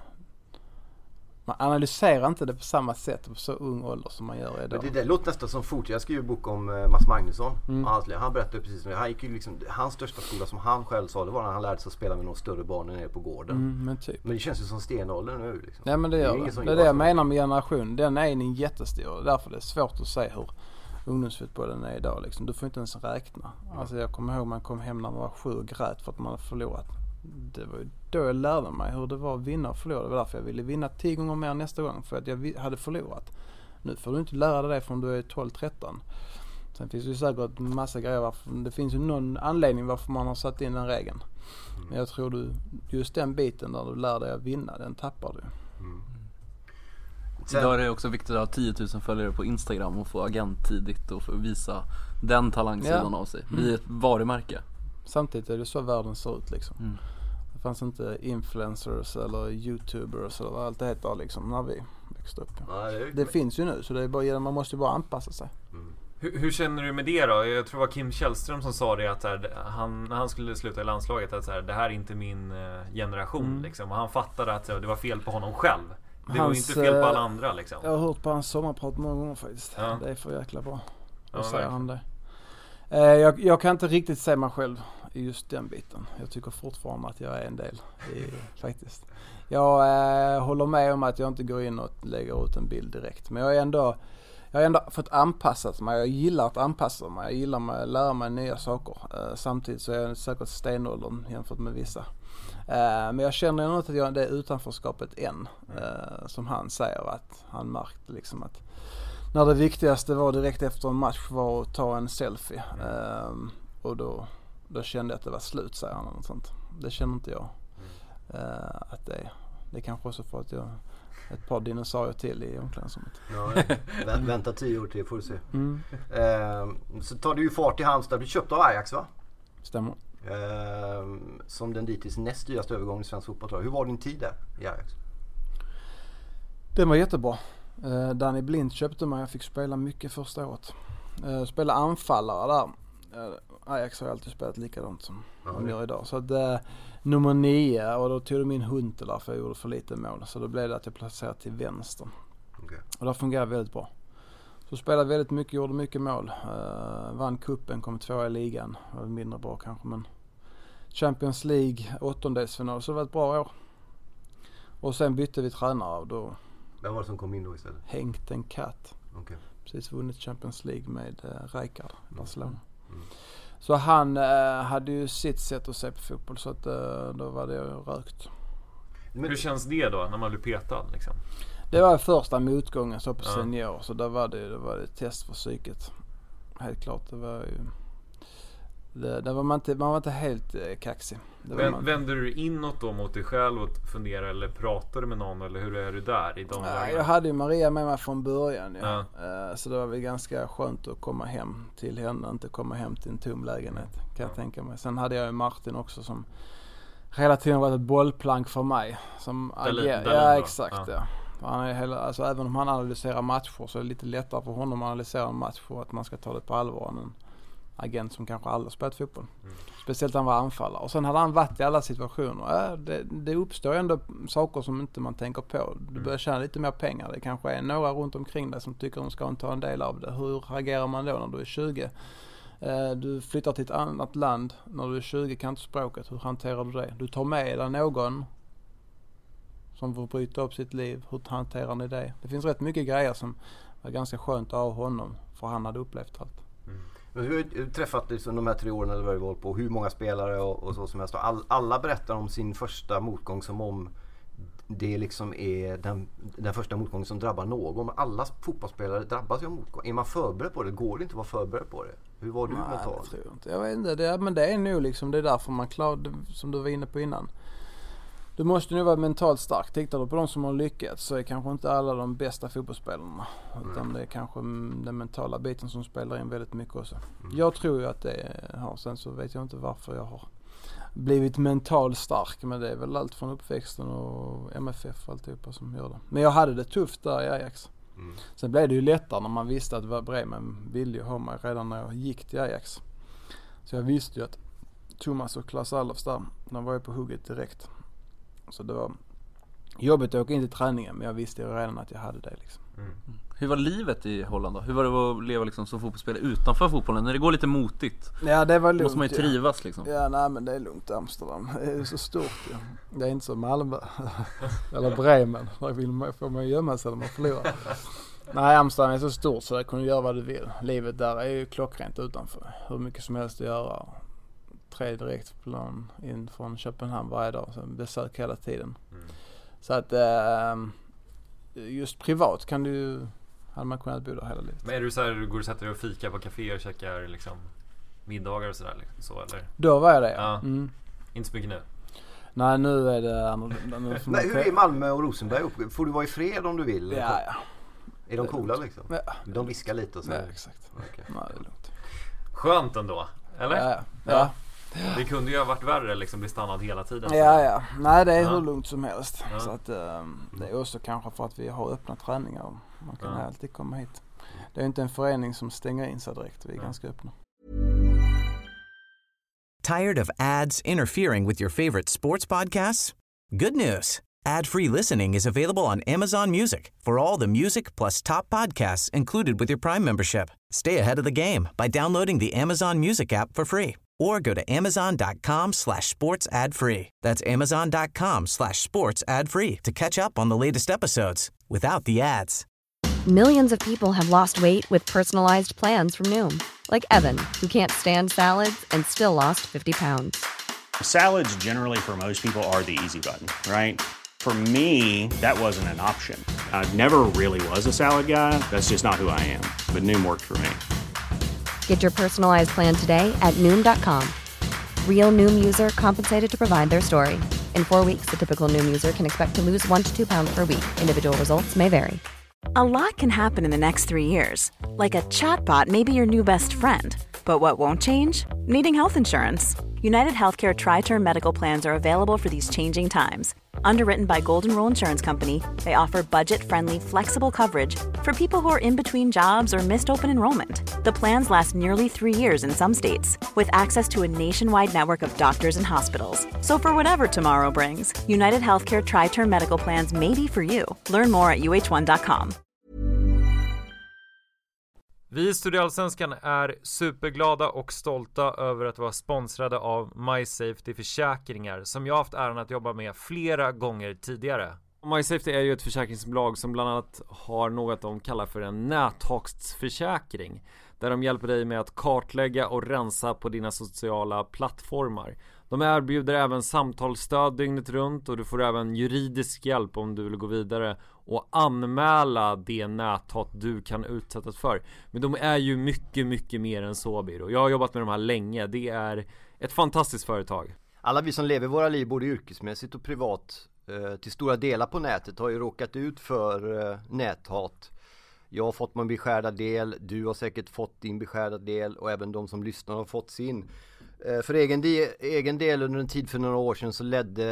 Man analyserar inte det på samma sätt på så ung ålder som man gör idag. Men det där låter nästan som fort. Jag skrev en bok om uh, Mats Magnusson. Mm. Och hans, han berättade precis som det. Han gick ju liksom, hans största skola som han själv sa, det var när han lärde sig att spela med några större barn nere på gården. Mm, men, typ. men det känns ju som stenåldern nu. Liksom. Ja, men det gör det. Det, det är det jag menar med generation. Den är en jättestor. Därför är det svårt att säga hur ungdomsfotbollen är idag. Liksom. Du får inte ens räkna. Mm. Alltså, jag kommer ihåg man kom hem när man var sju och grät för att man hade förlorat. Det var ju då jag lärde mig hur det var att vinna och förlora. Det var därför jag ville vinna tio gånger mer nästa gång. För att jag hade förlorat. Nu får du inte lära dig det från du är tolv tretton. Sen finns det ju säkert en massa grejer. Varför, det finns ju någon anledning varför man har satt in den regeln. Mm. Men jag tror du, just den biten där du lär dig att vinna, den tappar du. Mm. Sen, idag är det också viktigt att ha tio tusen följare på Instagram och få agent tidigt och få visa den talangsidan ja. av sig. Bli ett varumärke. Samtidigt är det så världen ser ut liksom. Mm. Det fanns inte influencers eller youtubers eller vad allt det heter liksom när vi växte upp. Ja, det, är... det finns ju nu så det är bara, man måste ju bara anpassa sig. Mm. Hur, hur känner du med det då? Jag tror det var Kim Källström som sa det att här, han, när han skulle sluta i landslaget att så här, det här är inte min uh, generation mm. liksom. Och han fattade att uh, det var fel på honom själv. Det var inte fel på alla andra liksom. Jag har hört på hans sommarprat många gånger faktiskt. Ja. Det är för jäkla bra. Då ja, säger han det. Eh, jag, jag kan inte riktigt se mig själv i just den biten. Jag tycker fortfarande att jag är en del i, faktiskt. Jag eh, håller med om att jag inte går in och lägger ut en bild direkt. Men jag är ändå, jag jag har ändå fått anpassat mig. Jag gillar att anpassa mig. Jag gillar att lära mig nya saker. Uh, samtidigt så är jag säkert stenåldern jämfört med vissa. Uh, men jag känner ändå att jag det är utanförskapet än. Uh, som han säger att han märkte liksom att när det viktigaste var direkt efter en match var att ta en selfie. Uh, och då, då kände jag att det var slut, säger han. Och sånt. Det känner inte jag. Uh, att det är. Det är kanske också för att jag ett par dinosaurier till i omklädningsrummet. Ja, vä- vänta tio år till får du se. Mm. Uh, så tar du ju fart i Halmstad. Du köpte av Ajax, va? Stämmer. Uh, som den dittills näst dyraste övergången i svensk fotboll. Hur var din tid där i Ajax? Den var jättebra. Uh, Danny Blind köpte mig. Jag fick spela mycket första året. Uh, spela anfallare där. Uh, Ajax har alltid spelat likadant som ja, de gör idag. Så att uh, nummer nio, och då tog de min Huntelaar för jag gjorde för lite mål. Så då blev det att jag placerade till vänster. Okay. Och det fungerade väldigt bra. Så spelade väldigt mycket, gjorde mycket mål. Uh, vann kuppen, kom tvåa i ligan. Det var mindre bra kanske, men Champions League, åttondelsfinal, så det var ett bra år. Och sen bytte vi tränare och då... Vem var det som kom in då istället? Henk den Katt. Okay. Precis vunnit Champions League med uh, Rijkaard i Barcelona. Mm. Så han uh, hade ju sitt sätt att se på fotboll, så att, uh, då var det rökt. Men hur känns det då när man blir petad liksom? Det var första motgången så på ja. senior, så där var det, det var ett test för psyket. Helt klart, det var ju det, det var man inte man var inte helt eh, kaxig. Men, vänder du inåt då mot dig själv och funderar, eller pratar du med någon, eller hur är du där i de ja, jag hade ju Maria med mig från början ja. Ja. Uh, så det var väl ganska skönt att komma hem till henne, inte komma hem till en tom lägenhet, kan ja. jag tänka mig. Sen hade jag ju Martin också som hela tiden varit ett bollplank för mig som agerar. Ja, exakt ja. ja. Han är hela, alltså, även om han analyserar matcher så är det lite lättare för honom att analysera en match för att man ska ta det på allvar än en agent som kanske aldrig spelat fotboll. Mm. Speciellt han var anfallare. Och sen hade han varit i alla situationer. Äh, det, det uppstår ändå saker som inte man tänker på. Du börjar tjäna lite mer pengar. Det kanske är några runt omkring dig som tycker de ska ta en del av det. Hur agerar man då när du är tjugo? Uh, du flyttar till ett annat land. När du är tjugo kan inte språket. Hur hanterar du det? Du tar med dig någon som får bryta upp sitt liv. Hur hanterar ni det? Det finns rätt mycket grejer som var ganska skönt av honom. För han hade upplevt allt. Mm. Men du har träffat liksom de här tre åren eller vad det var på. Hur många spelare och, och så som helst. All, alla berättar om sin första motgång som om det liksom är den, den första motgången som drabbar någon. Men alla fotbollsspelare drabbas ju av motgång. Är man förberedd på det? Går det inte att vara förberedd på det? Hur var du Nej, mentalt? Det tror jag inte. Jag vet inte. Det, men det är nog liksom, det är därför man klarar, som du var inne på innan. Du måste nu vara mentalt stark. Tittar du på de som har lyckats så är kanske inte alla de bästa fotbollsspelarna. Mm. Utan det är kanske den mentala biten som spelar in väldigt mycket också. Mm. Jag tror ju att det har. Sen så vet jag inte varför jag har blivit mentalt stark. Men det är väl allt från uppväxten och M F F och alltihopa som gör det. Men jag hade det tufft där i Ajax. Mm. Sen blev det ju lättare när man visste att det var Bremen ville ha mig redan när jag gick till Ajax. Så jag visste ju att Thomas och Klaas Allofs där, de var ju på hugget direkt. Så det var jobbigt att åka in till träningen, men jag visste ju redan att jag hade det liksom. Mm. Hur var livet i Holland då? Hur var det att leva liksom som fotbollsspelare utanför fotbollen? När det går lite motigt. Ja, det var lugnt. Måste man ju trivas liksom. Ja, nej men det är lugnt. Amsterdam. Det är så stort ju. Det är inte som Malmö. Eller Bremen. Där vill man, får man gömma sig när man förlorar. Nej, Amsterdam är så stort så jag kunde göra vad du vill. Livet där är ju klockrent utanför. Hur mycket som helst att göra. Tre direktplan in från Köpenhamn varje dag. Så besök hela tiden. Mm. Så att eh, just privat kan du hade man kunnat bo där hela livet. Men är du så här, du går och sätter dig och fika på kafé och käkar liksom middagar och sådär liksom, så eller? Då var jag det. Ja. Mm. Inte så mycket nu. Nej, nu är det annorlunda. Nu Men hur är Malmö och Rosenberg? Får du vara i fred om du vill? Ja, ja. Är de coola liksom? Ja. De viskar lite och så. Ja, exakt. Okay. Nej, det är lugnt. Skönt ändå, eller? Ja, ja. ja. Det kunde ju ha varit värre liksom, bli stannad hela tiden. Ja, ja. Nej, det är ja. hur lugnt som helst. Ja. Så att um, det är också kanske för att vi har öppna träningar. Man kan ja. alltid komma hit. Det är inte en förening som stänger in sig direkt. Vi är ja. ganska öppna. Tired of ads interfering with your favorite sports podcasts? Good news. Ad-free listening is available on Amazon Music for all the music plus top podcasts included with your Prime membership. Stay ahead of the game by downloading the Amazon Music app for free or go to amazon.com slash sports ad free. That's amazon.com slash sports ad free to catch up on the latest episodes without the ads. Millions of people have lost weight with personalized plans from Noom. Like Evan, who can't stand salads and still lost fifty pounds. Salads generally for most people are the easy button, right? For me, that wasn't an option. I never really was a salad guy. That's just not who I am. But Noom worked for me. Get your personalized plan today at Noom dot com. Real Noom user compensated to provide their story. In four weeks, the typical Noom user can expect to lose one to two pounds per week. Individual results may vary. A lot can happen in the next three years. Like a chatbot may be your new best friend. But what won't change? Needing health insurance. United Healthcare Tri-Term Medical Plans are available for these changing times. Underwritten by Golden Rule Insurance Company, they offer budget-friendly, flexible coverage for people who are in between jobs or missed open enrollment. The plans last nearly three years in some states, with access to a nationwide network of doctors and hospitals. So for whatever tomorrow brings, United Healthcare Tri-Term Medical Plans may be for you. Learn more at u h one dot com. Vi i Studio Allsvenskan är superglada och stolta över att vara sponsrade av MySafety Försäkringar, som jag har haft äran att jobba med flera gånger tidigare. MySafety är ju ett försäkringsbolag som bland annat har något de kallar för en näthaksförsäkring, där de hjälper dig med att kartlägga och rensa på dina sociala plattformar. De erbjuder även samtalsstöd dygnet runt, och du får även juridisk hjälp om du vill gå vidare och anmäla det näthat du kan utsättas för. Men de är ju mycket, mycket mer än så, Biro. Jag har jobbat med de här länge. Det är ett fantastiskt företag. Alla vi som lever våra liv både yrkesmässigt och privat eh, till stora delar på nätet har ju råkat ut för eh, näthat. Jag har fått min beskärda del, du har säkert fått din beskärda del, och även de som lyssnar har fått sin. För egen del, egen del under en tid för några år sedan så ledde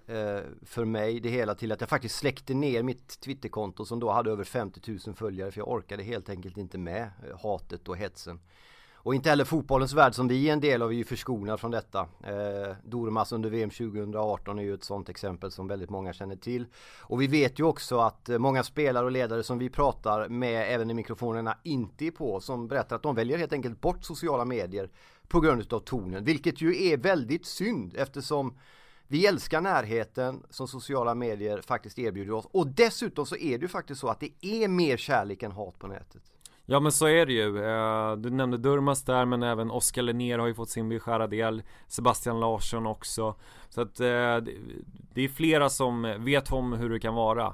eh, för mig det hela till att jag faktiskt släckte ner mitt Twitterkonto som då hade över femtio tusen följare, för jag orkade helt enkelt inte med hatet och hetsen. Och inte heller fotbollens värld som vi är en del av är ju förskonad från detta. Eh, Dormas under V M tjugo arton är ju ett sånt exempel som väldigt många känner till. Och vi vet ju också att många spelare och ledare som vi pratar med även när mikrofonerna inte är på, som berättar att de väljer helt enkelt bort sociala medier på grund av tonen. Vilket ju är väldigt synd, eftersom vi älskar närheten som sociala medier faktiskt erbjuder oss. Och dessutom så är det ju faktiskt så att det är mer kärlek än hat på nätet. Ja, men så är det ju. Du nämnde Durmas där, men även Oskar Linnér har ju fått sin beskärda del. Sebastian Larsson också. Så att det är flera som vet om hur det kan vara.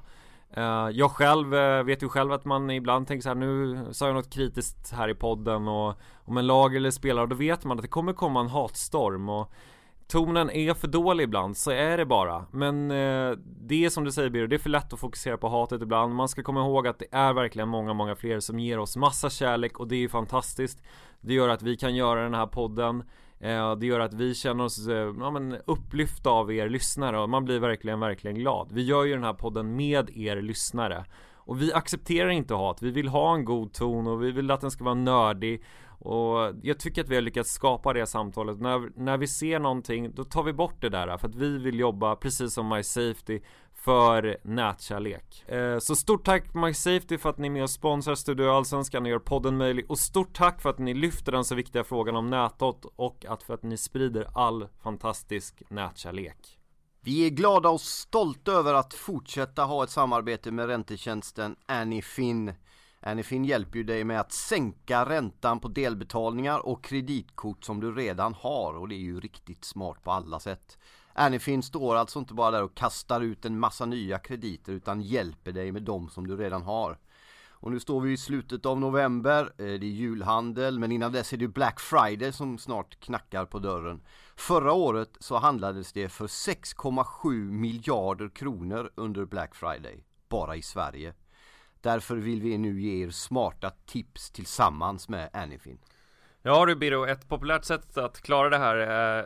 Jag själv vet ju själv att man ibland tänker så här, nu sa jag något kritiskt här i podden och om en lag eller spelare, då vet man att det kommer komma en hatstorm, och tonen är för dålig ibland, så är det bara. Men eh, det är som du säger, Birro, det är för lätt att fokusera på hatet ibland. Man ska komma ihåg att det är verkligen många, många fler som ger oss massa kärlek, och det är fantastiskt. Det gör att vi kan göra den här podden. Eh, det gör att vi känner oss eh, ja, men upplyfta av er lyssnare, och man blir verkligen, verkligen glad. Vi gör ju den här podden med er lyssnare. Och vi accepterar inte hat. Vi vill ha en god ton, och vi vill att den ska vara nördig. Och jag tycker att vi har lyckats skapa det samtalet. När, när vi ser någonting, då tar vi bort det där, för att vi vill jobba precis som MySafety för nätkärlek. Eh, så stort tack MySafety för att ni är med och sponsrar Studio Allsvenskan och gör podden möjlig. Och stort tack för att ni lyfter den så viktiga frågan om näthat, och att för att ni sprider all fantastisk nätkärlek. Vi är glada och stolta över att fortsätta ha ett samarbete med räntetjänsten Anyfin. Anyfin hjälper ju dig med att sänka räntan på delbetalningar och kreditkort som du redan har, och det är ju riktigt smart på alla sätt. Anyfin står alltså inte bara där och kastar ut en massa nya krediter, utan hjälper dig med dem som du redan har. Och nu står vi i slutet av november, det är julhandel, men innan dess är det Black Friday som snart knackar på dörren. Förra året så handlades det för sex komma sju miljarder kronor under Black Friday, bara i Sverige. Därför vill vi nu ge er smarta tips tillsammans med Anyfin. Ja du Biro, ett populärt sätt att klara det här eh,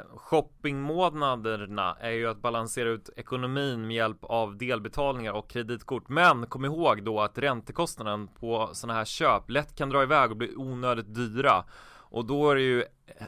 shoppingmånaderna är ju att balansera ut ekonomin med hjälp av delbetalningar och kreditkort. Men kom ihåg då att räntekostnaden på såna här köp lätt kan dra iväg och bli onödigt dyra. Och då är det ju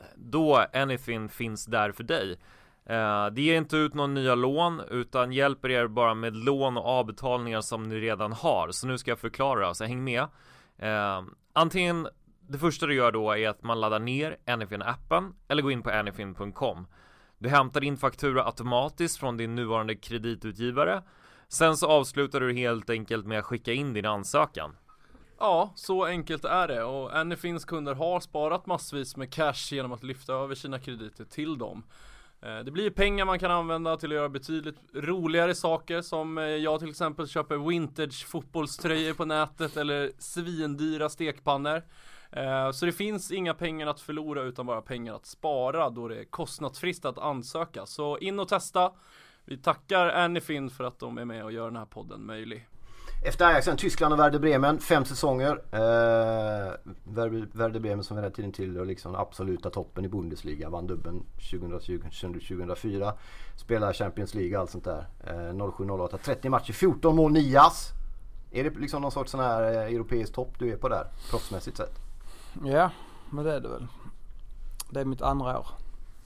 då Anyfin finns där för dig. Eh, det ger inte ut någon nya lån, utan hjälper er bara med lån och avbetalningar som ni redan har. Så nu ska jag förklara, så häng med. Eh, antingen Det första du gör då är att man laddar ner Anyfin-appen eller går in på anyfin punkt com. Du hämtar din faktura automatiskt från din nuvarande kreditutgivare. Sen så avslutar du helt enkelt med att skicka in din ansökan. Ja, så enkelt är det, och Anyfins kunder har sparat massvis med cash genom att lyfta över sina krediter till dem. Det blir pengar man kan använda till att göra betydligt roligare saker, som jag till exempel köper vintage fotbollströjor på nätet eller svindyra stekpannor. Så det finns inga pengar att förlora utan bara pengar att spara, då det är kostnadsfritt att ansöka. Så in och testa. Vi tackar Anyfin för att de är med och gör den här podden möjlig. Efter Ajaxen, Tyskland och Werder Bremen, fem säsonger. Eh, Werder Bremen som vid den tiden till och liksom absoluta toppen i Bundesliga, vann dubbeln tjugohundratjugo tjugohundrafyra, spelar Champions League och allt sånt där. Eh, noll sju noll åtta, trettio matcher, fjorton mål, nio ass. Är det liksom någon sorts sån här europeisk topp du är på där, proffsmässigt sett? Ja, men det är det väl. Det är mitt andra år.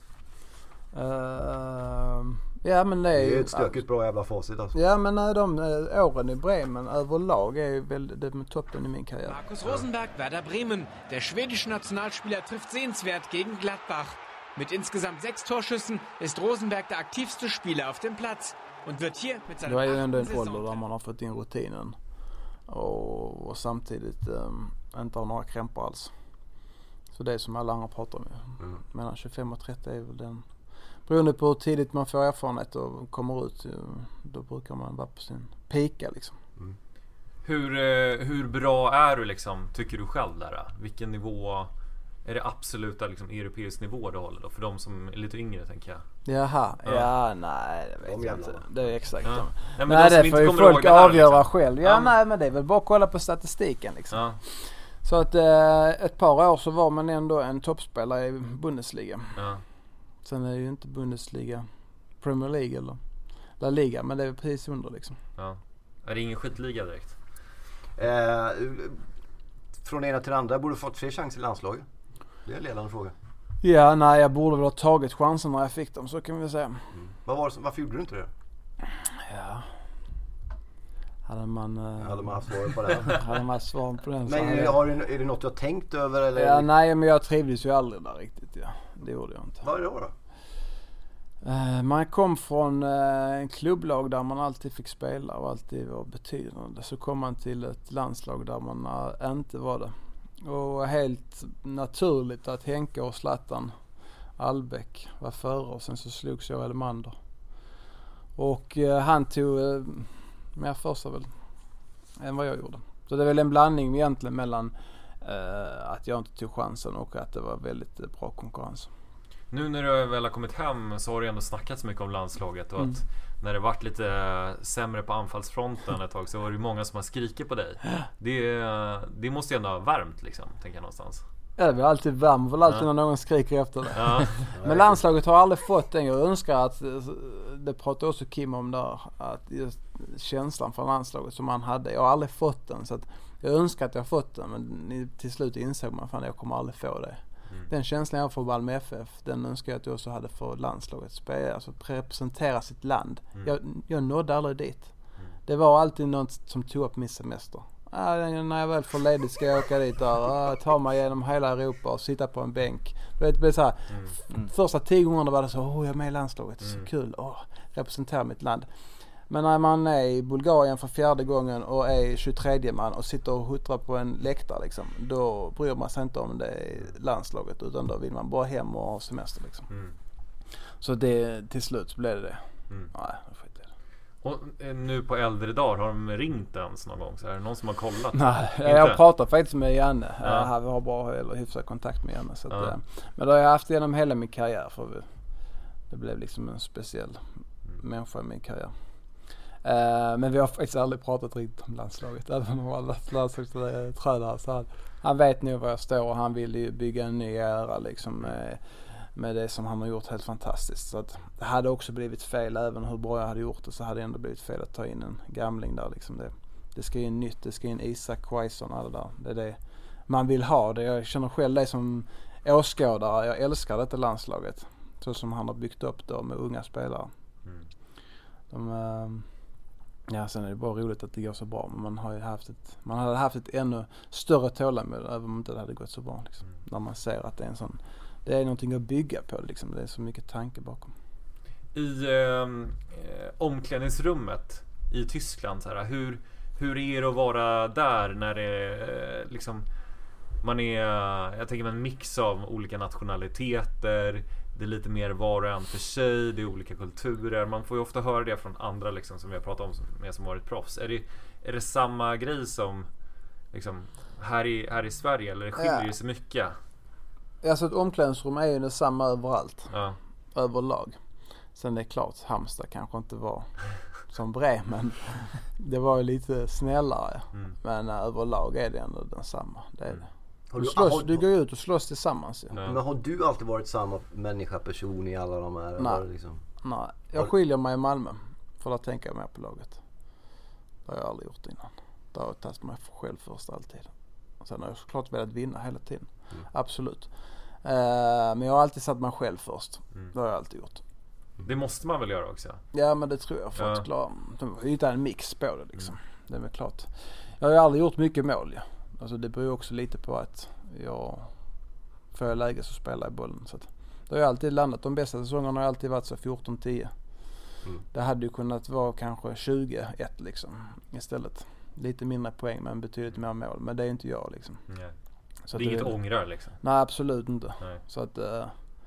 Uh, ja, men det är, det är ett stökigt bra jävla facit alltså. Ja, men de uh, åren i Bremen överlag är ju väl det med toppen i min karriär. Markus Rosenberg, Werder Bremen. Der schwedische Nationalspieler trifft sehenswert gegen Gladbach. Mit insgesamt sex Torschüssen ist Rosenberg der aktivste Spieler auf dem Platz und wird hier mit seinem Det är ju ändå en ålder där man har fått in rutinen och, och samtidigt um, inte har några krämpor alls. Så det är som alla andra pratar om. Mm. Mellan tjugofem och trettio är väl den. Beroende på hur tidigt man får erfarenhet och kommer ut, då brukar man vara på sin pika liksom. Mm. Hur, hur bra är du liksom, tycker du själv där? Vilken nivå, är det absoluta liksom, europeisk nivå du håller då? För de som är lite yngre tänker jag. Jaha, ja, ja nej det vet jag inte. Det är exakt. Ja. Nej, men nej, det får ju folk avgöra liksom själv. Ja, ja, nej men det är väl bara att kolla på statistiken liksom. Ja. Så att eh, ett par år så var man ändå en toppspelare i Bundesliga. Ja. Sen är det ju inte Bundesliga, Premier League eller La Liga, men det är precis under liksom. Ja. Är det ingen skitliga direkt? Eh, från ena till andra borde fått fler chanser i landslaget. Det är en ledande fråga. Ja, nej, jag borde väl ha tagit chansen när jag fick dem, så kan vi väl säga. Mm. Vad var det, varför gjorde du inte det? Ja. Hade man, uh, hade man haft svar på det? hade man haft svar på den. Men är, jag... har du, är det något du har tänkt över? Eller? Ja, nej, men jag trivdes ju aldrig där riktigt. Ja. Det gjorde jag inte. Vad är det då? då? Uh, man kom från uh, en klubblag där man alltid fick spela och alltid var betydande. Så kom man till ett landslag där man uh, inte var det. Och helt naturligt att Henke och Zlatan Albeck var före och sen så slogs jag Elmander. Och uh, han tog uh, mer för sig väl än vad jag gjorde. Så det är väl en blandning egentligen mellan uh, att jag inte tog chansen och att det var väldigt uh, bra konkurrens. Nu när du väl har kommit hem så har du ändå snackat så mycket om landslaget och mm. att när det varit lite sämre på anfallsfronten ett tag så var det många som har skrikit på dig. Det, det måste ju ändå ha värmt liksom, tänker jag någonstans. Ja, det är väl alltid värmt, väl alltid ja. när någon skriker efter det. Ja. Men landslaget har aldrig fått den. Jag önskar att, det pratar också Kim om där, att just känslan för landslaget som han hade, jag har aldrig fått den. Så att jag önskar att jag har fått den, men till slut insåg man att jag kommer aldrig få det. Mm. Den känslan jag får Malmö F F, den önskar jag att jag också hade för landslaget. Spela, alltså representera sitt land. Mm. Jag, jag nådde aldrig dit. Mm. Det var alltid något som tog upp min semester. Ah, när jag väl får ledigt ska jag åka dit där, ah, ta mig genom hela Europa och sitta på en bänk. Du vet, det blev så här, mm. Mm. Första tio gångerna var det så, åh oh, jag är med i landslaget, mm. så kul, åh, oh, representera mitt land. Men när man är i Bulgarien för fjärde gången och är tjugotredje man och sitter och huttrar på en läktare liksom, då bryr man sig inte om det landslaget, utan då vill man bara hem och ha semester liksom. Mm. Så det, till slut så blev det det. Mm. Nej, skit i det. Och nu på äldre dagar, har de ringt ens någon gång? Så är det någon som har kollat? Nej, jag pratar faktiskt med Janne. Ja. Jag har bara eller hyfsad kontakt med Janne. Så att, ja. Men det har jag haft genom hela min karriär, för det blev liksom en speciell mm. människa i min karriär. Uh, men vi har faktiskt aldrig pratat riktigt om landslaget. Även om alla landslagstränare, så han, han vet nu var jag står och han vill ju bygga en ny ära liksom, med, med det som han har gjort helt fantastiskt. Så att det hade också blivit fel, även hur bra jag hade gjort det, så hade det ändå blivit fel att ta in en gamling där liksom. Det, det ska in nytt, det ska in Isak, Quaison och det där. Det är det man vill ha. Det, jag känner själv det som åskådare. Jag älskar detta landslaget. Så som han har byggt upp då med unga spelare. Mm. De... Uh, Ja, sen är det bara roligt att det går så bra, men man har ju haft ett, man hade haft ett ännu större tålamod även om inte det hade gått så bra liksom. Mm. När man ser att det är en sån, det är någonting att bygga på liksom, det är så mycket tanke bakom. I eh, omklädningsrummet i Tyskland så här, hur hur är det att vara där när det liksom man är, jag tänker en mix av olika nationaliteter, det är lite mer var och en för sig, det är olika kulturer, man får ju ofta höra det från andra liksom, som vi har pratat om med som varit proffs. Är det, är det samma grej som liksom, här, i, här i Sverige, eller skiljer det ja. sig mycket? Alltså ett omklädningsrum är ju detsamma överallt, ja. överlag. Sen det är klart, Halmstad kanske inte var som Bremen. Det var ju lite snällare. Mm. Men uh, överlag är det ändå densamma. Det är det. Du, slåss, du går ut och slåss tillsammans. Ja. Men har du alltid varit samma människa, person i alla de här? Nej, liksom? Nej. Jag skiljer mig i Malmö. För att tänka mer på laget. Det har jag aldrig gjort innan. Det har jag tagit mig själv först alltid. Och sen har jag såklart velat vinna hela tiden. Mm. Absolut. Uh, men jag har alltid satt mig själv först. Mm. Det har jag alltid gjort. Det måste man väl göra också? Ja, men det tror jag. För att ja. klara, hitta en mix på det liksom. Mm. Det är väl klart. Jag har ju aldrig gjort mycket mål. Ja. Alltså det beror också lite på att jag får jag läge så spelar jag bollen. Så att det har ju alltid landat. De bästa säsongerna har alltid varit så fjorton tio. Mm. Det hade ju kunnat vara kanske tjugo ett liksom istället. Lite mindre poäng men betydligt mer mål. Men det är inte jag liksom. Mm. Så det är inget det, ångrar liksom? Nej, absolut inte. Nej. Så att uh,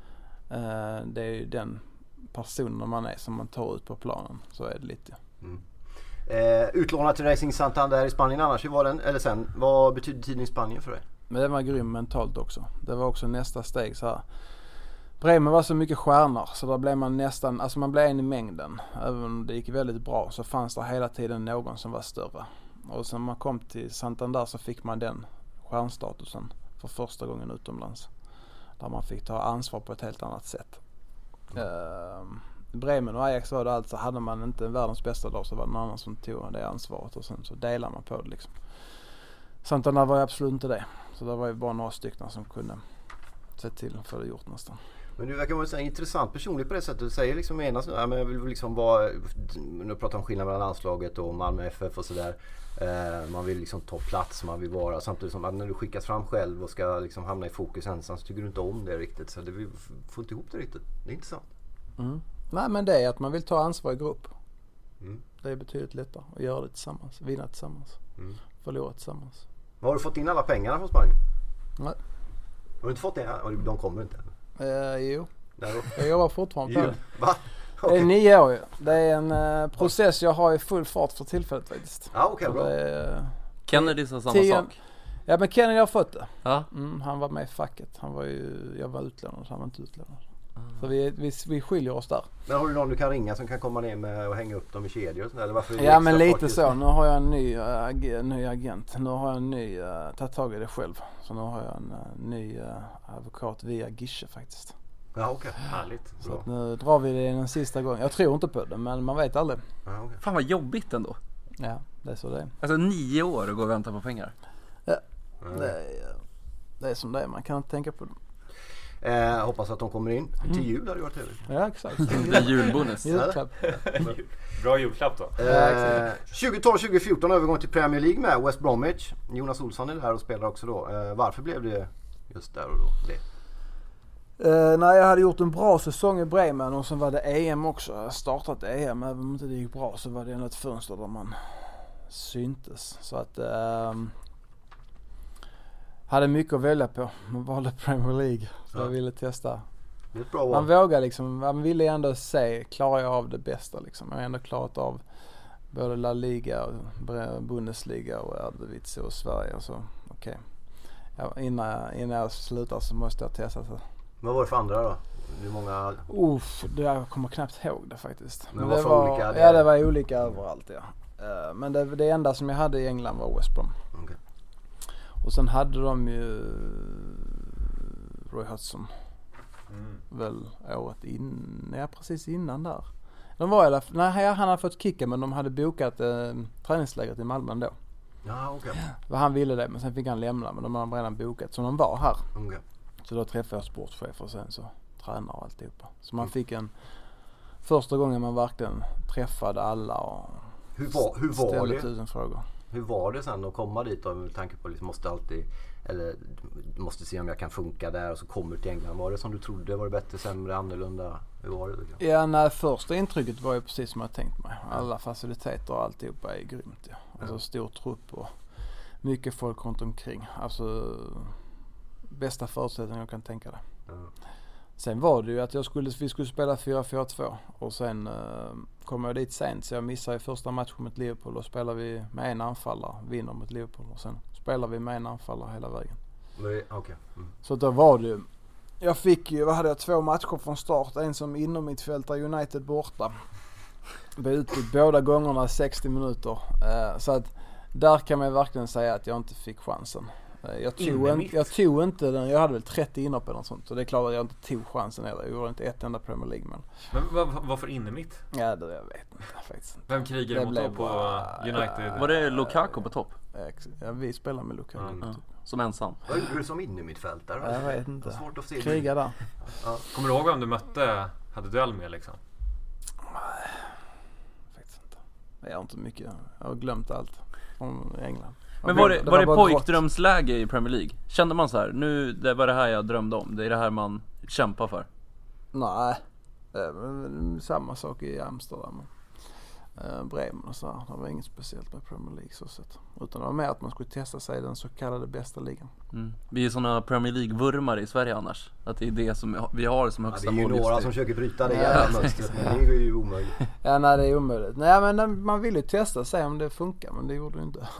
uh, det är ju den personen man är som man tar ut på planen. Så är det lite. Mm. Eh, utlånat till Racing Santander i Spanien annars, hur var den? Eller sen, vad betyder tiden i Spanien för dig? Men det var grym mentalt också. Det var också nästa steg så här. Bremen var så mycket stjärnor så där blev man nästan, alltså man blev en i mängden. Även om det gick väldigt bra så fanns det hela tiden någon som var större. Och sen när man kom till Santander så fick man den stjärnstatusen för första gången utomlands. Där man fick ta ansvar på ett helt annat sätt. Mm. Uh, Bremen och Ajax var det alltså, hade man inte världens bästa dag så var det någon annan som tog det ansvaret och sen så delar man på det liksom. Santander var ju absolut inte det. Så det var ju bara några stycken som kunde se till för det gjort nästan. Men du verkar vara en intressant personlig på det sättet. Du säger liksom ena ja, men jag vill liksom vara, nu pratar om skillnad mellan landslaget och Malmö F F och sådär. Eh, man vill liksom ta plats, man vill vara, samtidigt som att när du skickas fram själv och ska liksom hamna i fokus ensam så tycker du inte om det riktigt. Så det, vi får inte ihop det riktigt. Det är intressant. Mm. Nej, men det är att man vill ta ansvar i grupp. Mm. Det är betydligt lättare att göra det tillsammans, vinna tillsammans, mm. förlora tillsammans. Har du fått in alla pengarna från Spanien? Nej. Har du inte fått det? De kommer inte än. Eh, jo. Jag jobbar fortfarande på det. Va? Okay. Det är nio år ju. Det är en uh, process jag har i full fart för tillfället faktiskt. Ja, okej, okay, bra. Är, Kennedy sa samma tio, sak. Ja, men Kennedy har fått det. Ja. Mm, han var med i facket. Han var ju, jag var utlånad, han var inte utlånad. Mm. Så vi, vi, vi skiljer oss där. Men har du någon du kan ringa som kan komma ner med och hänga upp dem i kedjor? Och sånt, eller varför ja, men lite så. Nu har jag en ny, uh, ag- ny agent. Nu har jag en ny, uh, tagit tag i det själv. Så nu har jag en uh, ny uh, advokat via Gische faktiskt. Ja, okej. Okay. Härligt. Så att nu drar vi det den sista gången. Jag tror inte på det, men man vet aldrig. Ja, okay. Fan vad jobbigt ändå. Ja, det är så det är. Alltså nio år och gå och vänta på pengar. Ja, mm. det, är, det är som det är. Man kan inte tänka på det. Eh, hoppas att de kommer in. Mm. Till jul har det varit trevligt. Ja, exakt. Det är julbonus. Julklapp. Bra julklapp då. Eh, tjugo tolv tjugo fjorton övergång till Premier League med West Bromwich. Jonas Olsson är där och spelar också då. Eh, varför blev det just där och då det? Uh, nej, jag hade gjort en bra säsong i Bremen och sen var det E M också. Jag startat E M, även om inte det gick bra så var det ett fönster där man syntes. Så att uh, hade mycket att välja på. Man valde Premier League för ja. Jag ville testa. Det är ett bra val. Man vågar liksom, man ville ändå se, klarar jag av det bästa liksom. Jag har ändå klarat av både La Liga, Bundesliga och Eredivisie och Sverige. Så okej. Okay. Ja, innan, innan jag slutar så måste jag testa så. Vad var det för andra då? Hur många? Uff, det jag kommer knappt ihåg det faktiskt. Men, Men det var var olika? Ja, det var olika överallt, ja. Uh, men det, det enda som jag hade i England var West Brom. Okay. Och sen hade de ju Roy Hodgson. Mm. Väl året in, ja precis innan där. De var i alla fall, nej han hade fått kicken men de hade bokat eh, träningslägret i Malmö ändå. Ja, okej. Okay. Han ville det men sen fick han lämna men de hade redan bokat så de var här. Okay. Så då träffade jag sportchef och sen så tränare och alltihopa. Så man fick en första gången man verkligen träffade alla och hur var, hur var ställde det? tusen frågor. Hur var det sen att komma dit då, med tanke på att liksom måste alltid eller du måste se om jag kan funka där och så kommer du till England. Var det som du trodde? Var det bättre, sämre, annorlunda? Hur var det? Liksom? Ja, nej, första intrycket var ju precis som jag tänkt mig. Alla faciliteter och alltihopa är grymt. Ja. Alltså stor trupp och mycket folk runt omkring. Alltså bästa förutsättningar jag kan tänka det. Mm. Sen var det ju att jag skulle, vi skulle spela fyra fyra två och sen uh, kom jag dit sent så jag missade i första matchen mot Liverpool och spelar vi med en anfallare, vinner mot Liverpool och sen spelar vi med en anfallare hela vägen. Okay. Mm. Så då var det ju, jag fick ju, vad hade jag, två matcher från start, en som inom mittfältare United borta. Blev utbytt båda gångerna sextio minuter. Uh, så att där kan man verkligen säga att jag inte fick chansen. Jag tog, en, jag tog inte den, jag hade väl trettio inhopp eller något sånt. Så det är klart att jag inte tog chansen heller. Jag gjorde inte ett enda Premier League men. Men vad, varför inne mitt? Ja, det jag vet inte faktiskt. Vem krigar mot dem på United? Var det Lukaku på topp? Ja, vi spelar med Lukaku. Mm. Ja. Som ensam. Vad gjorde du som inne mittfältare? Jag vet inte. Svårt att se. Kriga där. Ja. Kommer du ihåg om du mötte, hade duell med liksom? Nej, faktiskt inte. Jag har inte mycket, jag har glömt allt från England. Men var det, det var, var det pojkdrömsläge i Premier League? Kände man så här, nu det var det här jag drömde om, det är det här man kämpar för? Nej, samma sak i Amsterdam, eh, Bremen och så här. Det var inget speciellt med Premier League så sett. Utan det var mer att man skulle testa sig i den så kallade bästa ligan. Mm. Vi är sådana Premier League-vurmare i Sverige annars. Att det är det som vi har som högsta mål. Ja, det är ju några som försöker bryta det jävla mönstret, men det är ju omöjligt. Ja, nej det är omöjligt. Nej men man vill ju testa sig om det funkar, men det gjorde det inte.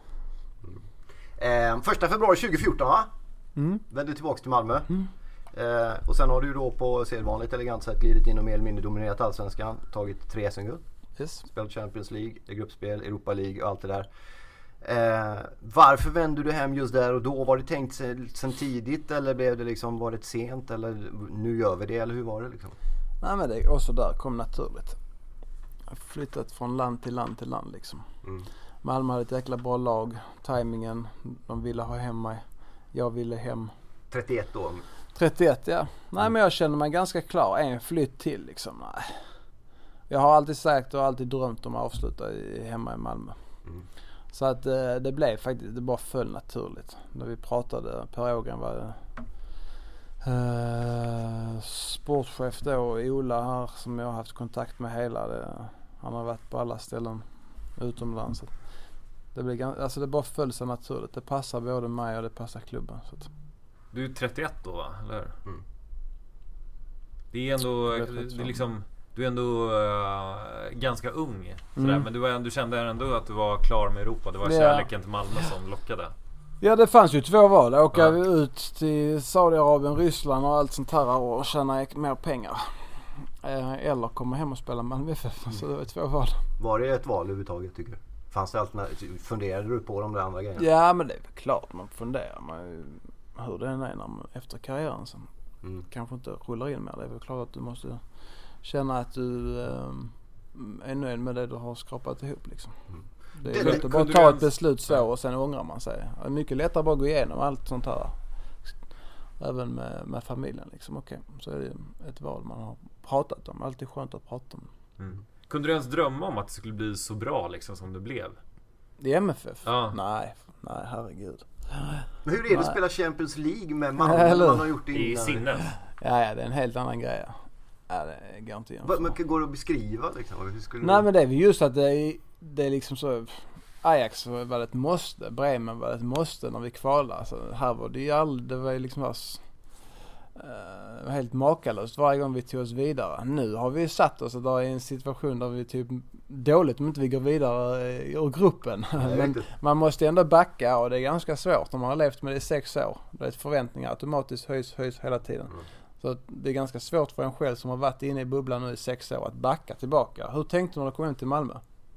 Eh, första februari tjugo fjorton va? Mm. Vände tillbaka till Malmö. Mm. Eh, och sen har du ju då på sedvanligt elegant sätt glidit in och mer eller mindre dominerat allsvenskan. Tagit tre S M-guld. Yes. Spelat Champions League, gruppspel, Europa League och allt det där. Eh, varför vände du hem just där och då? Var det tänkt sen tidigt eller blev det liksom, var det sent eller nu gör vi det eller hur var det liksom? Nej men det också där kom naturligt. Jag har flyttat från land till land till land liksom. Mm. Malmö hade ett jäkla bra lag, timingen, de ville ha hem mig, jag ville hem. trettioett då? trettioett ja. Nej mm. men jag kände mig ganska klar, en flytt till liksom. Nej. Jag har alltid sagt och alltid drömt om att avsluta i, hemma i Malmö. Mm. Så att eh, det blev faktiskt, det bara föll naturligt. När vi pratade, Per Ågren var eh, sportchef då och Ola här som jag har haft kontakt med hela det, han har varit på alla ställen utomlands. Det blir ganska, alltså det bara föll sig naturligt. Det passar både mig och det passar klubben. Så att. Du är trettioett då va? Eller? Mm. Det är ändå, det är liksom, du är ändå uh, ganska ung. Sådär. Mm. Men du, var, du kände ändå att du var klar med Europa. Det var kärleken till Malmö som lockade. Ja det fanns ju två val. Åka ja. ut till Saudiarabien, Ryssland och allt sånt här och tjäna mer pengar. Eller komma hem och spela Malmö F F. Mm. Så det var två val. Var det ett val överhuvudtaget tycker du? Fanns det alternativ? Funderade du på de där andra grejerna? Ja men det är väl klart man funderar. Man, hur det än är när man, efter karriären som mm. kanske inte rullar in med. Det är väl klart att du måste känna att du äh, är nöjd med det du har skrapat ihop liksom. Mm. Det är lätt att bara ta ett beslut så och sen ångrar man sig. Det är mycket lättare att bara gå igenom allt sånt här. Även med, med familjen liksom. Okej, okay. Så är det ett val man har pratat om. Alltid skönt att prata om. Mm. Kunde du ens drömma om att det skulle bli så bra liksom som det blev? I M F F? Ja. Nej, nej herregud. Men hur är det nej. att spela Champions League med Malmö? Man har gjort det i sinnet. Ja, ja, det är en helt annan grej. Ja, det går inte igen. Men kan går det att beskriva liksom? Hur skulle nej, du... men det är ju just att det är, det är liksom så. Ajax var det ett måste, Bremen var det ett måste när vi kvalade. Alltså, här var det ju all, det var ju liksom vars, uh, helt makalöst varje gång vi tog oss vidare. Nu har vi satt oss där i en situation där vi typ dåligt om inte vi går vidare ur gruppen. Men man måste ändå backa och det är ganska svårt om man har levt med det i sex år. Det är ett förväntningar automatiskt höjs, höjs hela tiden. Mm. Så det är ganska svårt för en själv som har varit inne i bubblan nu i sex år att backa tillbaka. Hur tänkte du när du kom hem till Malmö?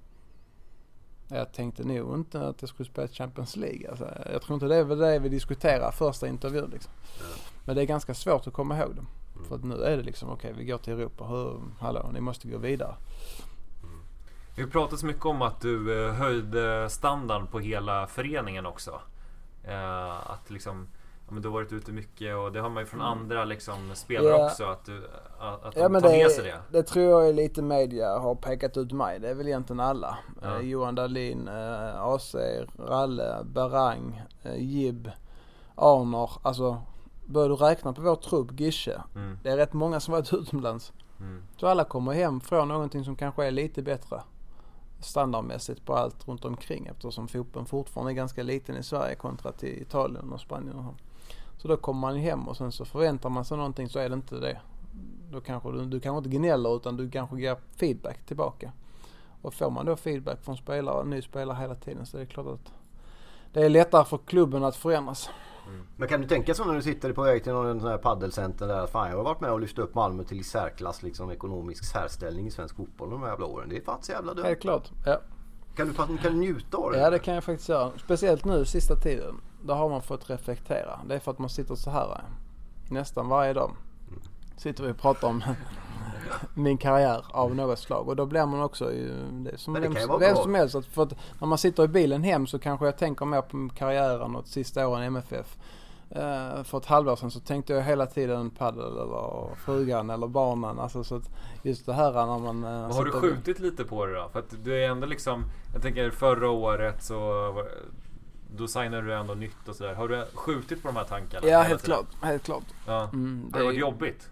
Jag tänkte nog inte att jag skulle spela Champions League. Alltså, jag tror inte det är det vi diskuterar första intervjun. Liksom. Mm. Men det är ganska svårt att komma ihåg det. Mm. För att nu är det liksom, okej, okay, vi går till Europa. Hur, hallå, ni måste gå vidare. Mm. Vi pratat så mycket om att du eh, höjde standarden på hela föreningen också. Eh, att liksom, ja, men du har varit ute mycket och det har man ju från mm. andra liksom, spelare ja. också. Att, du, att, att ja, de tar det, med sig det. Det tror jag är lite media har pekat ut mig. Det är väl egentligen alla. Ja. Eh, Johan Dahlin, eh, A C, Ralle, Barang, eh, Jib, Arnor, alltså börjar du räkna på vår trupp, Gische, Mm. det är rätt många som varit utomlands. Mm. Så alla kommer hem från någonting som kanske är lite bättre standardmässigt på allt runt omkring, eftersom fotbollen fortfarande är ganska liten i Sverige kontra till Italien och Spanien och så. Så då kommer man hem och sen så förväntar man sig någonting, så är det inte det. Då kanske du, du kanske inte gnäller, utan du kanske ger feedback tillbaka. Och får man då feedback från spelare, ny spelare hela tiden, så är det klart att det är lättare för klubben att förändras. Mm. Men kan du tänka så när du sitter på väg till någon sån här paddelcenter där, fan jag har varit med och lyft upp Malmö till särklass, liksom ekonomisk särställning i svensk fotboll de här jävla åren. Det är fan så jävla dumt. Helt klart, ja. Kan du, kan du njuta av det? Ja, det kan jag faktiskt göra. Speciellt nu sista tiden. Då har man fått reflektera. Det är för att man sitter så här nästan varje dag. Sitter vi och pratar om min karriär av något slag. Och då blir man också det som, Men det vem, kan ju vara vem bra. som helst. Att för att när man sitter i bilen hem så kanske jag tänker mer på karriären och sista åren i M F F. Uh, för ett halvår sedan så tänkte jag hela tiden paddel eller frugan eller barnen. Alltså, så att just det här när man... Uh, har du skjutit lite på det då? För att du är ändå liksom, jag tänker förra året så då signade du ändå nytt och sådär. Har du skjutit på de här tankarna? Ja, helt klart, helt klart. Ja. Mm, har det varit jobbigt?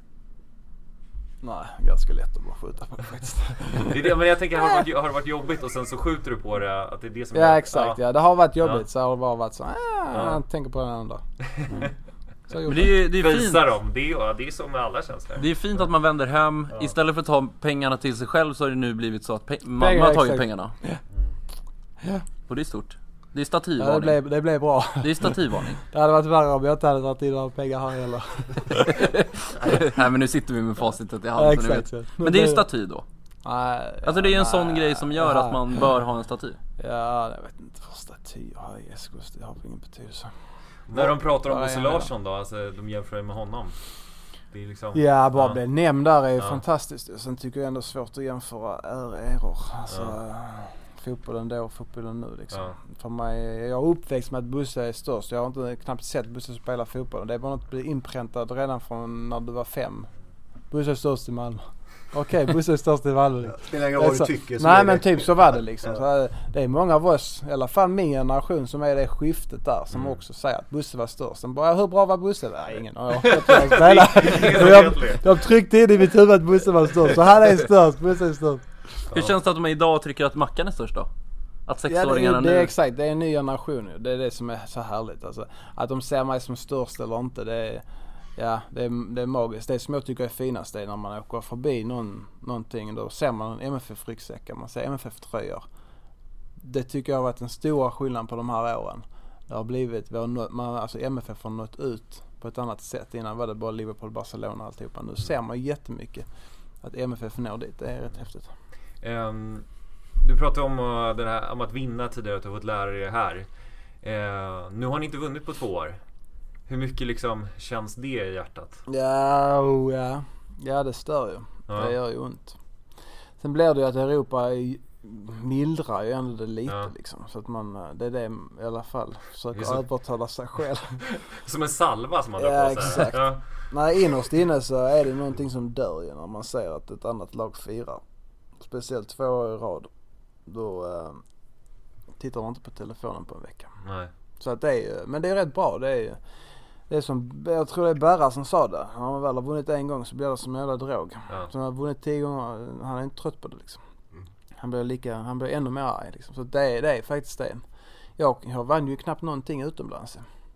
Nej, ganska lätt att bara skjuta på det faktiskt. Det är det, men jag tänker, har det, varit, har det varit jobbigt och sen så skjuter du på det, att det är det som Ja, är, exakt. Ja. ja, det har varit jobbigt. Ja. Så har det bara varit så, ah, ja. jag tänker på den andra. Mm. Så Men det är ju det är fint. Visa dem, det är, det är så med alla känslor. Det är fint att man vänder hem. Ja. Istället för att ta pengarna till sig själv så har det nu blivit så att pe- man Pengar, har tagit exakt. pengarna. Ja. Ja. Och det är stort. Det är stativvarning. Ja, det blev, det blev bra. Det är stativvarning. Det hade varit värre om jag inte hade varit in några pengar här heller. Nej, men nu sitter vi med facitet i handen. Ja, exakt. Vet. Men det är ju staty då. Nej, alltså det är ju en nej, sån grej som gör ja. att man bör ha en staty. Ja, jag vet inte vad staty har i Eskos. Det har ingen betydelse. När de pratar om Ja, Bosse ja, Larsson då, alltså de jämför med honom. Det är liksom, ja, bara ja. bli nämnd där är ju Ja. fantastiskt. Sen tycker jag ändå svårt att jämföra är eror. Alltså, Ja. fotbollen då och fotbollen nu liksom. Ja. För mig, jag är uppväxt med att Bosse är störst. Jag har inte knappt sett Bosse spela fotboll. Det är bara något att bli inpräntat redan från när du var fem. Bosse är störst i Malmö. Okej, okay, Bosse är störst i Malmö. Ja, spelar ingen roll vad du tycker. Nej, men typ så var det liksom. Ja. Så det är många av oss, i alla fall min generation, som är det skiftet där. Som mm. också säger att Bosse var störst. Sen bara, hur bra var Bosse? Nej, ingen har jag spela. jag, jag tryckte in i mitt huvud att Bosse var störst. Så han är störst, Bosse är störst. Hur känns det att de idag tycker att Mackan är störst då? Att sexåringarna ja, det, är, det är nu... exakt, det är en ny generation. Det är det som är så härligt. Alltså, att de ser mig som störst eller inte, det är, ja, det är, det är magiskt. Det som jag tycker är finast är när man åker förbi någon, någonting. Då ser man en M F F-ryggsäckar, man ser M F F-tröjor. Det tycker jag har varit en stor skillnad på de här åren. Det har blivit, vi har nått, man, alltså M F F har nått ut på ett annat sätt. Innan var det bara Liverpool, Barcelona och alltihopa. Nu ser man jättemycket att M F F når dit. Det är rätt häftigt. Um, du pratade om, uh, den här, om att vinna tidigare, att du har fått lära dig det här. Uh, nu har ni inte vunnit på två år. Hur mycket liksom känns det i hjärtat? Ja, oh, ja. ja det stör ju. Ja. Det gör ju ont. Sen blir det ju att Europa mildrar ju ändå det lite ja. liksom. Så att man, det är det i alla fall. Försöker så... övertala sig själv. Som en salva som man drar ja, på sig. Exakt. Ja, exakt. Nej, innerst inne så är det någonting som dör ju när man ser att ett annat lag firar. Speciellt två år i rad. Då äh, tittar man inte på telefonen på en vecka. Nej. Så att det är ju, men det är rätt bra. Det är ju, det är som, jag tror det är Berra som sa det. När man väl har vunnit en gång så blir det som en jävla drog. Ja. Så han har vunnit tio gånger, han är inte trött på det liksom. Mm. Han blir lika, han blir ännu mer arg liksom. Så det är, det är faktiskt det. Jag, jag vann ju knappt någonting utomlands.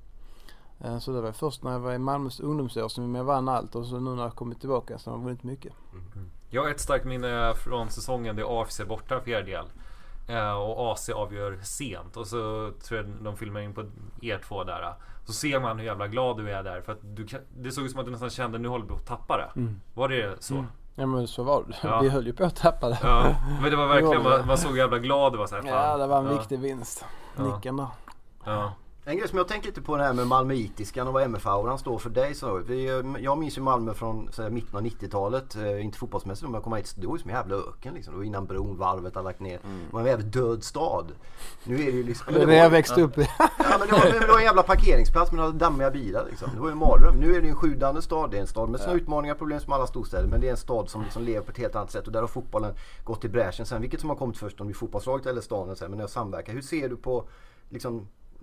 Så det var först när jag var i Malmös ungdomsår som jag vann allt. Och så nu när jag kommit tillbaka så har jag vunnit mycket. Mm. Jag har ett starkt minne från säsongen där A F C borta för er del. Och A C avgör sent. Och så tror jag de filmar in på er två där. Så ser man hur jävla glad du är där. För att du, det såg ut som att du nästan kände att nu håller du på att tappa det. Mm. Var det så? Mm. Ja, men så var det. Ja. Vi höll ju på att tappa det. Ja, men det var verkligen, man, man såg hur jävla glad du var så här, fan. Ja, det var en ja. viktig vinst. Nicken där. Ja. En grej som jag tänker lite på det här med Malmöitiskan och vad M F A-auran står för dig. Så vi, jag minns ju Malmö från så här, mitten av nittiotalet, eh, inte fotbollsmässigt, men jag kommer hit, det var ju som en jävla öken liksom. Det var innan bron, varvet har lagt ner. Mm. Det var en jävla död stad. Nu är det ju liksom... Det är det jag växte upp i. Ja, men det var, det var en jävla parkeringsplats med några dammiga bilar liksom. Det var ju en mardröm. Nu är det ju en sjudande stad. Det är en stad med sina ja. utmaningar och problem som alla storstäder. Men det är en stad som liksom lever på ett helt annat sätt. Och där har fotbollen gått i bräschen sen. Vilket som har kommit först, om det är fotbollslaget eller staden. Men när jag samverkar. Hur ser du på liksom...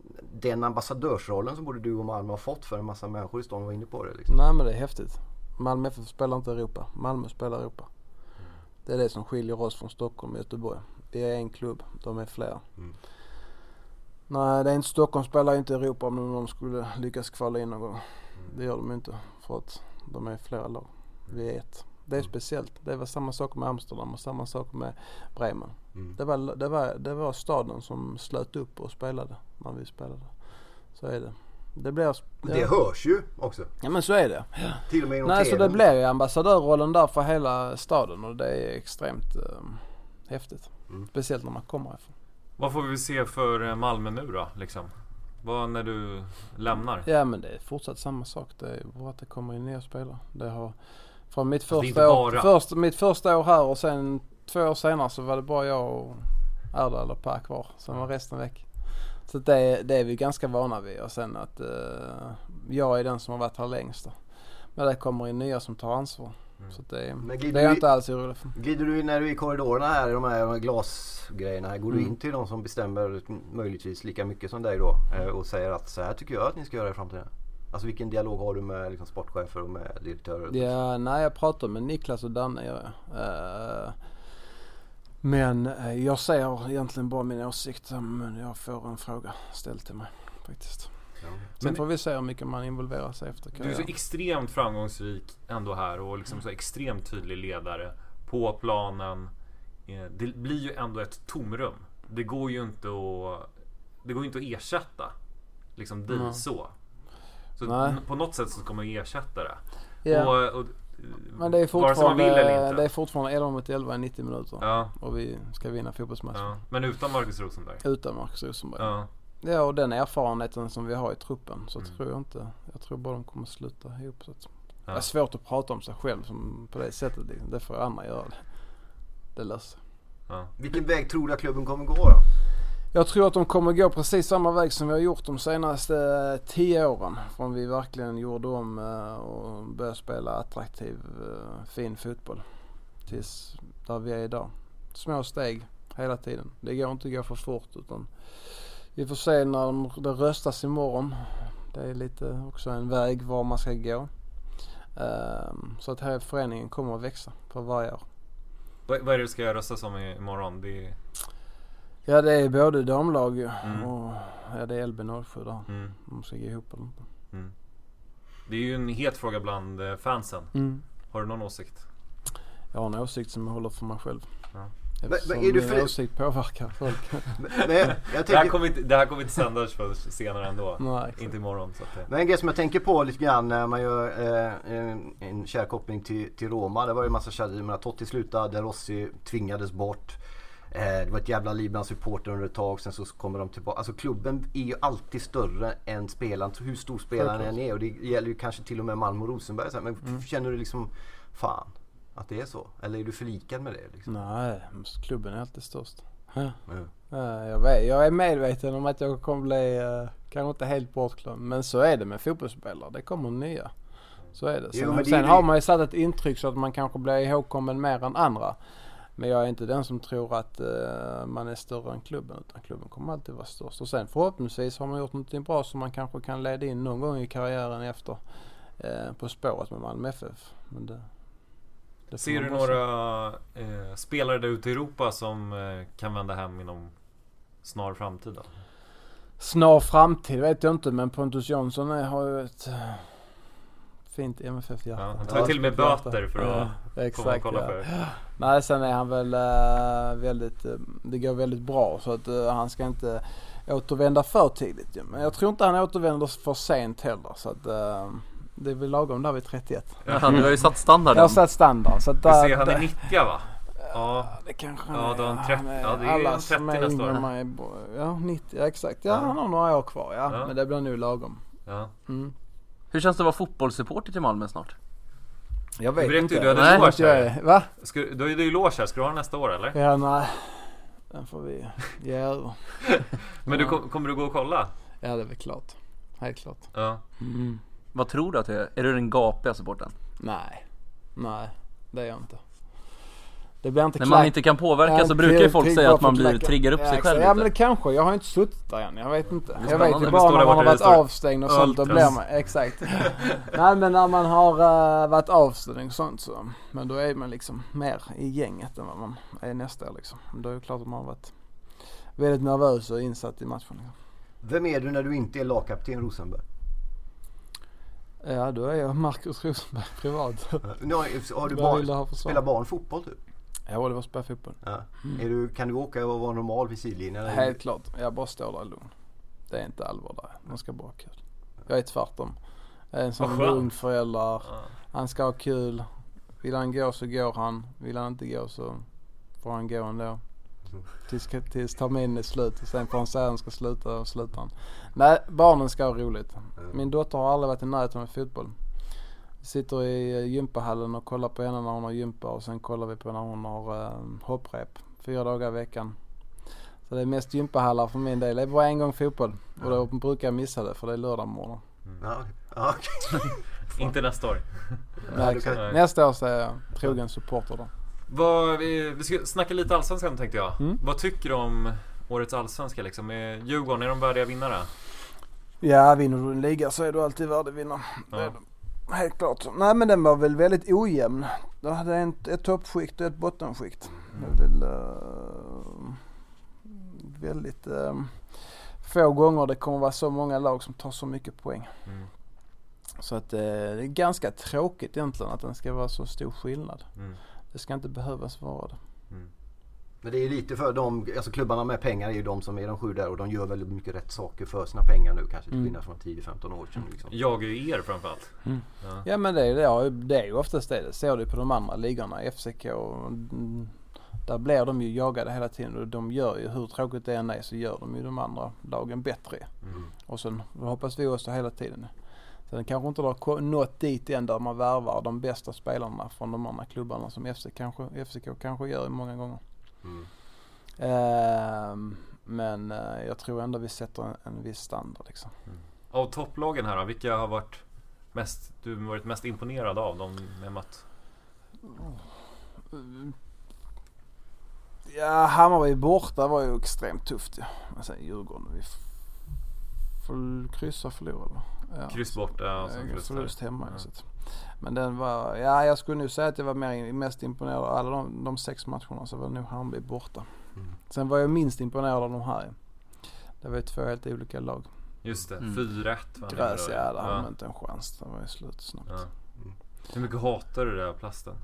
den ambassadörsrollen som både du och Malmö har fått för en massa människor i stan var inne på det liksom. Nej, men det är häftigt. Malmö F F spelar inte Europa. Malmö spelar Europa. Mm. Det är det som skiljer oss från Stockholm och Göteborg. Vi är en klubb, de är fler. Mm. Nej, det är inte Stockholm spelar inte Europa om de skulle lyckas kvala in någon gång. Mm. Det gör de inte för att de är flera lag. Vi är ett. Det är mm. speciellt. Det var samma sak med Amsterdam och samma sak med Bremen. Mm. Det, var, det, var, det var staden som slöt upp och spelade när vi spelade. Så är det. Det, blir, det ja. hörs ju också. Ja, men så är det. Ja. Till och med Nej, så det blir ju ambassadörrollen där för hela staden och det är extremt uh, häftigt. Mm. Speciellt när man kommer ifrån. Vad får vi se för Malmö nu då, liksom? Vad när du lämnar? Ja, men det är fortsatt samma sak. Det är bara att det kommer in nya spelare. Det har från mitt första år, först, mitt första år här och sen två år senare så var det bara jag och Erdal och Per kvar. Sen var resten väck. Så det, det är vi ganska vana vid. Och sen att uh, jag är den som har varit här längst. Då. Men det kommer in nya som tar ansvar. Mm. Så det, det är jag inte alls orolig för. Glider du när du är i korridorerna här i de här glasgrejerna här, går mm. du in till de som bestämmer möjligtvis lika mycket som dig då och säger att så här tycker jag att ni ska göra i framtiden? Alltså vilken dialog har du med liksom, sportchefer och med direktörer? Ja, nej, jag pratar med Niklas och Danne. Jag, uh, men uh, jag säger egentligen bara min åsikt men jag får en fråga ställd till mig faktiskt. Ja. Sen men får vi se hur mycket man involverar sig efter karriären. Du är så extremt framgångsrik ändå här och liksom så extremt tydlig ledare på planen. Det blir ju ändå ett tomrum. Det går ju inte att det går inte att ersätta liksom dig mm. så. Så Nej. på något sätt så kommer jag ersätta det. Yeah. Och, och, men det är fortfarande det är fortfarande elva mot elva i nittio minuter. Ja. Och vi ska vinna fotbollsmatchen. Ja. Men utan Marcus Rosenberg. Utan Marcus Rosenberg. Ja. Ja, och den erfarenheten som vi har i truppen så mm. tror jag inte. Jag tror bara de kommer sluta ihop så att ja. Det är svårt att prata om sig själv som på det sättet. Det får andra göra det. Det löser. Ja. Vilken väg tror du att klubben kommer gå då? Jag tror att de kommer gå precis samma väg som vi har gjort de senaste tio åren. Från vi verkligen gjorde om och började spela attraktiv, fin fotboll. Tills där vi är idag. Små steg hela tiden. Det går inte att gå för fort utan vi får se när det röstas imorgon. Det är lite också en väg var man ska gå. Så att här föreningen kommer att växa för varje år. Vad är det du ska röstas om imorgon? Det är... Ja, det är både damlag mm. och ja, det är L B noll sju där. Mm. De ska gå ihop eller inte. Mm. Det är ju en het fråga bland fansen. Mm. Har du någon åsikt? Jag har en åsikt som jag håller för mig själv. Ja. Men, är du för... åsikt påverkar folk. men, jag tänker... det, här kommer inte, det här kommer inte sändas för senare ändå. Nej, inte imorgon. Så att det... Men en grej som jag tänker på lite grann när man gör eh, en, en kärkoppling till, till Roma. Det var ju en massa kärr. Totti slutade, Rossi tvingades bort. Eh, det var ett jävla liv bland supporter under ett tag. Sen så kommer de tillbaka. Alltså klubben är ju alltid större än spelaren. Hur stor spelaren än är. Och det gäller ju kanske till och med Malmö och Rosenberg. Men mm. känner du liksom, fan. Att det är så? Eller är du förlikad med det? Liksom? Nej, klubben är alltid störst. Ja. Mm. Ja, jag, vet, jag är medveten om att jag kommer bli uh, kanske inte helt bortglömd. Men så är det med fotbollsspelare. Det kommer nya. Så är det. Sen, jo, det sen är har man ju satt ett intryck så att man kanske blir ihågkommen mer än andra. Men jag är inte den som tror att uh, man är större än klubben. Utan klubben kommer alltid vara störst. Och sen förhoppningsvis har man gjort något bra som man kanske kan leda in någon gång i karriären efter uh, på spåret med Malmö F F. Men det... Ser du några eh, spelare där ute i Europa som eh, kan vända hem inom snar framtid då? Snar framtid vet jag inte, men Pontus Jansson är, har ju ett uh, fint M F F-hjärta. Ja, han tar ja, till och med böter för att ja, exakt, kolla ja. för. Nej, sen är han väl uh, väldigt, uh, det går väldigt bra så att uh, han ska inte återvända för tidigt. Ja. Men jag tror inte han återvänder för sent heller så att... Uh, det är väl lagom där vid trettioett. Ja, du har ju satt standarden. Jag har satt standard. Så att där, du ser, han är nittio va? Ja, det kanske ja, då han trettio, ja, det är alla trettio nästa år. Mig, ja, nittio, ja, exakt. Ja, ja, han har några år kvar, ja. ja. Men det blir nu lagom. Ja. Mm. Hur känns det att vara fotbollssupporter till Malmö snart? Jag vet du inte. Du hade loge här. Va? Ska, du är ju loge här. Ska du ha nästa år, eller? Ja, nej. Den får vi göra. Men du, kommer du gå och kolla? Ja, det är väl klart. Helt klart. Ja. Mm. Vad tror du att det är? Är du den gapiga supporten? Nej, nej, det är jag inte. Det blir inte När man inte kan påverka ja, så brukar ju folk säga att man blir triggar upp ja, sig själv Ja lite. men det kanske, jag har inte suttit där än, jag vet inte. Jag spännande. vet ju bara när man har varit avstängd och sånt, då blir man, exakt. Nej men när man har uh, varit avstängd och sånt så, men då är man liksom mer i gänget än vad man är nästa år liksom. Då är det klart att man har varit väldigt nervös och insatt i matchen. Liksom. Vem är du när du inte är lagkapten Rosenberg? Ja, då är jag Marcus Rosenberg privat. Nu har, har du barn, spelar barn fotboll typ? Ja, det var spela fotboll. Ja. Mm. Är du, kan du åka och vara normal vid sidlinjen? Helt klart, jag bara står där lugn. Det är inte allvar där, man ska bara ha kul. Jag är tvärtom. Jag är en sån lugn förälder. Ja. Han ska ha kul. Vill han gå så går han. Vill han inte gå så får han gå ändå. Tills, tills terminen är slut. Och sen får han säga att han ska sluta och sluta han. Nej, barnen ska ha roligt. Min dotter har aldrig varit i närheten med fotboll. Vi sitter i gympahallen och kollar på henne när hon har gympa. Och sen kollar vi på när hon har uh, hopprep. Fyra dagar i veckan. Så det är mest gympahallar för min del. Det är bara en gång fotboll. Och då brukar jag missa det för det är lördag morgon. Mm. Ja, okay. Inte nästa år. Nej, Nej. Nästa år så är jag trogen supporter då. Vad, vi, vi ska snacka lite allsvenskan tänkte jag. Mm. Vad tycker du om årets allsvenska liksom? Är Djurgården, är de värdiga vinnare? Ja, vinner du en liga så är du alltid värdig vinnare. Ja. Helt klart. Nej men den var väl väldigt ojämn. Det hade ett, ett toppskikt och ett bottenskikt. Mm. Det är väl uh, väldigt uh, få gånger det kommer vara så många lag som tar så mycket poäng. Mm. Så att uh, det är ganska tråkigt egentligen att den ska vara så stor skillnad. Mm. Det ska inte behövas vara det. Mm. Men det är lite för de, alltså klubbarna med pengar är ju de som är de sju där och de gör väldigt mycket rätt saker för sina pengar nu kanske till skillnad mm. från tio femton år sedan liksom. Jag är ju er framförallt. Mm. Ja. ja men det är, det, det är ju oftast det. Det ser du på de andra ligorna, F C K. Där blir de ju jagade hela tiden och de gör ju, hur tråkigt det än är så gör de ju de andra lagen bättre. Mm. Och sen hoppas vi också hela tiden. Sen kanske inte har nått dit än där man värvar de bästa spelarna från de andra klubbarna som F C K kanske, F C K kanske gör många gånger. Mm. Uh, men uh, jag tror ändå vi sätter en, en viss standard liksom. Mm. Av topplagen här då, vilka har varit mest, du har varit mest imponerad av dem med att... Mm. Ja, Hammarby borta var ju extremt tufft ja. Men sen Djurgården, vi får kryssa och förlora. Ja. Kryss borta och sen förlust, förlust hemma. Ja. Så. Men den var, ja jag skulle nu säga att jag var mer, mest imponerad av alla de, de sex matcherna så var det nog Hammarby borta. Mm. Sen var jag minst imponerad av de här. Det var ju två helt olika lag. Just det, mm. fyra ett. Gräs, ja, där ja. hade man inte en chans. Det var ju slut snabbt. Ja. Mm. Hur mycket hatar du där plasten?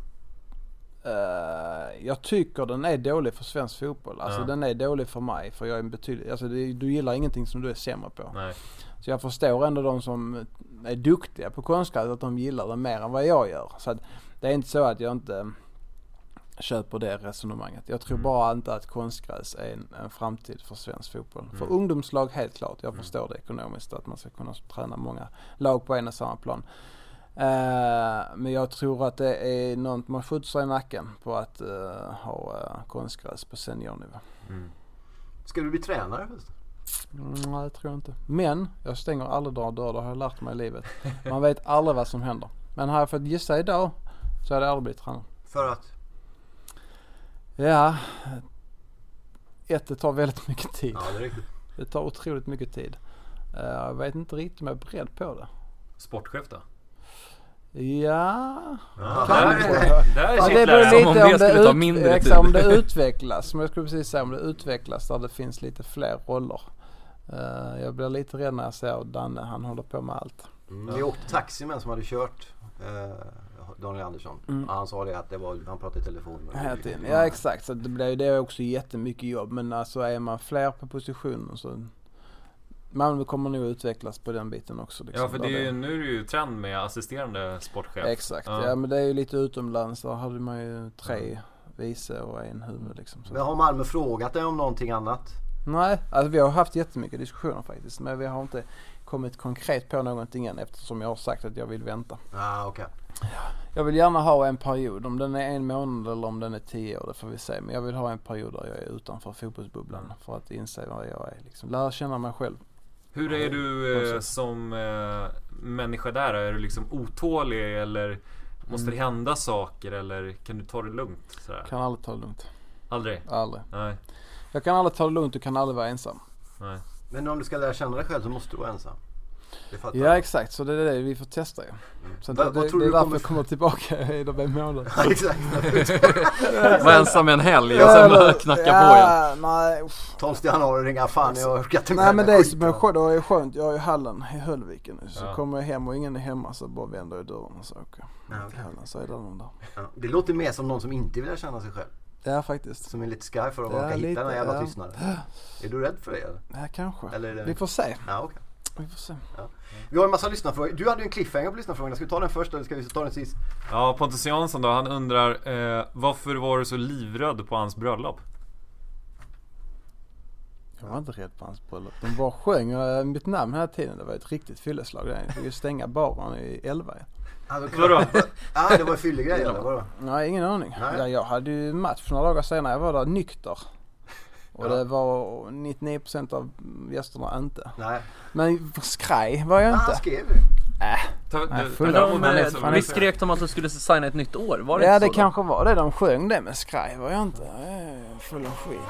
Uh, jag tycker den är dålig för svensk fotboll. Alltså ja. den är dålig för mig. För jag är betydligt, alltså det, du gillar ingenting som du är sämre på. Nej. Så jag förstår ändå de som är duktiga på konstgräs att de gillar det mer än vad jag gör. Så att det är inte så att jag inte köper det resonemanget. Jag tror mm. bara inte att konstgräs är en, en framtid för svensk fotboll. Mm. För ungdomslag helt klart. Jag förstår mm. det ekonomiskt att man ska kunna träna många lag på en och samma plan. Uh, men jag tror att det är något man skjuter sig i nacken på att uh, ha uh, konstgräs på seniornivå. Mm. Ska du bli tränare först? Mm, nej, det tror jag inte. Men jag stänger aldrig dörrar, dörrar, det har jag lärt mig i livet. Man vet aldrig vad som händer. Men har jag fått gissa idag så hade jag aldrig blivit tränare. För att? Ja, ett, det tar väldigt mycket tid. Ja, det är riktigt. Det tar otroligt mycket tid. Uh, jag vet inte riktigt om jag är beredd på det. Sportchef då? Ja, ja kanske. Där, där ja, det beror lite om, om, det, ut, mindre exakt, om det utvecklas. Men jag skulle precis säga om det utvecklas där det finns lite fler roller. Uh, jag blir lite rädd när jag ser Danne, han håller på med allt. Mm. Vi åkte taxi med som hade kört uh, Daniel Andersson. Mm. Han sa det att det var, han pratade i telefon. Med ja exakt, så det blir det är också jättemycket jobb. Men alltså är man fler på positionen så man kommer nog utvecklas på den biten också. Liksom. Ja, för det är ju, nu är det ju trend med assisterande sportchef. Exakt, ja. ja men det är ju lite utomlands. Där hade man ju tre mm. vice och en huvud. Liksom, men har Malmö frågat dig om någonting annat? Nej, alltså vi har haft jättemycket diskussioner faktiskt. Men vi har inte kommit konkret på någonting än eftersom jag har sagt att jag vill vänta. Ah, okej. Okay. Jag vill gärna ha en period. Om den är en månad eller om den är tio år, det får vi se. Men jag vill ha en period där jag är utanför fotbollsbubblan mm. för att inse vad jag är. Liksom. Lära känna mig själv. Hur är du eh, som eh, människa där? Är du liksom otålig eller Måste Mm. det hända saker eller kan du ta det lugnt? Sådär? Kan aldrig ta det lugnt. Aldrig? Aldrig. Nej. Jag kan aldrig ta det lugnt och kan aldrig vara ensam. Nej. Men om du ska lära känna dig själv så måste du vara ensam. Det fattar Ja jag. exakt, så det är det vi får testa ju. Så Va- det, vad det, tror det är du därför kommer- jag kommer tillbaka i de här månaderna. Ja, exakt. Var ensam en helg och sen bara knacka på igen. Ja, nej. uff. tolfte januari ringa fan jag orkar inte Nej men det är skiten. som är skönt, det är skönt. Jag är i hallen i Höllviken nu. Så Ja. kommer jag hem och ingen är hemma så bara vänder jag dörren och så åker jag Ja, okej. till hallen. Så är det någon där. Ja, det låter mer som någon som inte vill känna sig själv. Ja faktiskt. Som är lite sky för att Ja, orka hitta lite, den här jävla ja. tystnaden. Är du rädd för det eller? Ja kanske. Eller är det... Vi får se. Ja, okej. Vi får se. Vi har en massa lyssnarfrågor. Du hade ju en cliffhanger på lyssnarfrågorna. Ska vi ta den först eller ska vi ta den sist? Ja, Pontus Jansson då, han undrar eh, varför var du så livrädd på hans bröllop? Jag var inte rädd på hans bröllop. De bara sjöng uh, mitt namn hela tiden. Det var ett riktigt fylleslag där. Jag fick ju stänga baren i elva. Vadå? Ja, det var en fyllig grej eller vadå? Nej, ingen aning. Nej. Ja, jag hade ju match några dagar senare. Jag var där nykter. Och Ja. det var nittionio procent av gästerna inte. Nej. Men skraj var jag Ja, inte. han skrev ju. Äh. Ta, Nej, du- full ta- av- ta- han är- ta- han är- Visst skrek de att de skulle signa ett nytt år? Var det Ja, inte det så kanske var det. De sjöng det, men skraj var jag inte. Jag är full av skit.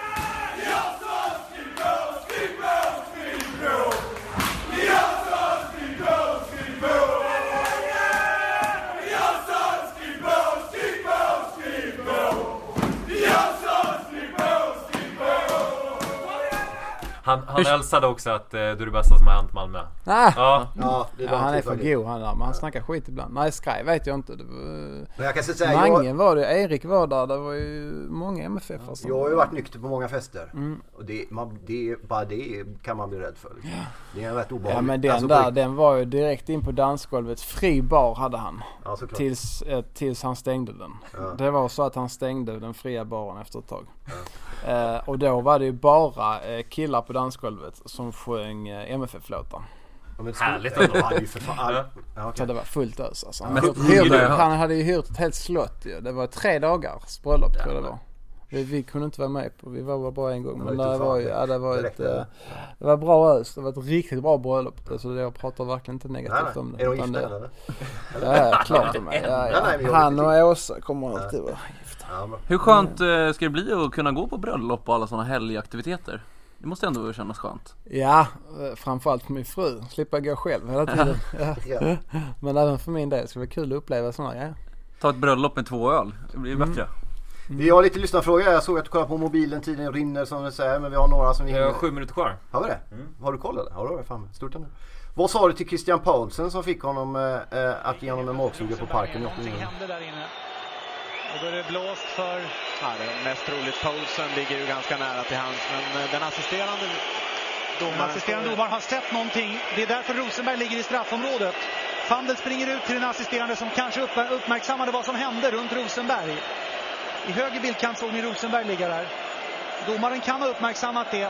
Han, han hälsade också att eh, du är det bästa som har hänt Malmö. Ah. Ja. Ja, det är Ja, han är typ för av det. god han där, men han snackar skit ibland. Nej, skraj vet jag inte. Det var... Men jag kan säga Mange jag, var det, Erik var där. Det var ju många M F F som... jag har ju varit nykter på många fester. Mm. Och det, man, det, bara det kan man bli rädd för. Liksom. Det är rätt obehagligt. Ja men den Alltså, där, på- den var ju direkt in på dansgolvet. Fri bar hade han. Ja, såklart. Tills, eh, tills han stängde den. Ja. Det var så att han stängde den fria baren efter ett tag. Eh, och då var det ju bara eh, killar på dansgolvet som sjöng eh, M F F-låtar. Ja, men Härligt ändå. ändå. Han är ju för fan... Ja, Så okej. det var fullt ös alltså. Han, Men hyrt, hur hyrde, det har jag han hade ju hyrt ett helt slott ju. Det var tre dagars bröllop tror jag det var. Vi, vi kunde inte vara med på, vi var bara, bara en gång. Men Det var det lite var, ju, fan. ja, det var Direkt, ett, eller? eh, det var bra ös. Det var ett riktigt bra bröllop. Så jag pratar verkligen inte Nej, negativt nej. om det. Är de utan gifta det- eller? Ja, klart de är. Ja, Nej, nej, men ja. jag Han vet och Åsa kommer alltid vara gifta. Ja, bra. Hur skönt eh, ska det bli att kunna gå på bröllop och alla sådana helgaktiviteter? Det måste ändå kännas skönt. Ja, eh, framförallt för min fru. Slippa gå själv hela tiden. Ja. Ja. Men även för min del. Det ska vara kul att uppleva sådana grejer. Ta ett bröllop med två öl, det blir bättre. Vi har lite lyssnarfrågor. Jag såg att du kollar på mobilen. Tiden rinner som du säger. Men vi har några som vi Vi har sju minuter kvar. Har vi det? Mm. Har du koll eller? Ja, det fan. Stort ändå. Vad sa du till Christian Paulsen som fick honom eh, eh, att ge honom en magsuga på parken i åttionio? Hände där inne. Och då är det blåst för, ja, det är mest troligt Paulsen ligger ju ganska nära till hands, men eh, den assisterande domaren... Den assisterande domaren har sett någonting. Det är därför Rosenberg ligger i straffområdet. Fandel springer ut till den assisterande som kanske upp, uppmärksammade vad som hände runt Rosenberg. I höger bildkant såg ni Rosenberg ligga där. Domaren kan ha uppmärksammat det.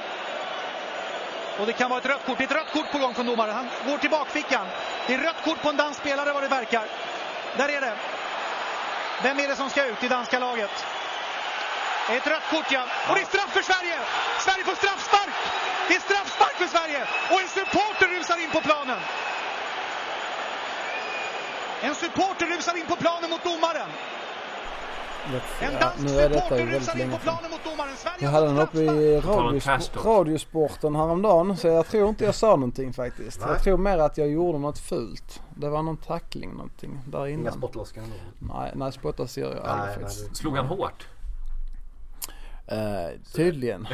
Och det kan vara ett rött kort. Det är ett rött kort på gång från domaren. Han går till bakfickan. Det är rött kort på en dansk spelare vad det verkar. Där är det. Vem är det som ska ut i danska laget? Ett rött kort, ja. Och det är straff för Sverige! Sverige får straffspark! Det är straffspark för Sverige! Och en supporter rusar in på planen. En supporter rusar in på planen mot domaren. En Ja, dansk nu är detta supporter ju väldigt rusar in länge på sedan. planen mot domaren. Sverige Jag har hade den uppe i På tal om radiosp- cash talk. radiosporten häromdagen. Så jag tror inte jag sa någonting faktiskt. Nej. Jag tror mer att jag gjorde något fult. Det var någon tackling någonting där Inga innan. spottloskar ändå. Nej, nej spottas gör jag Nej, aldrig nej, faktiskt. det- Slog han hårt? Eh, tydligen.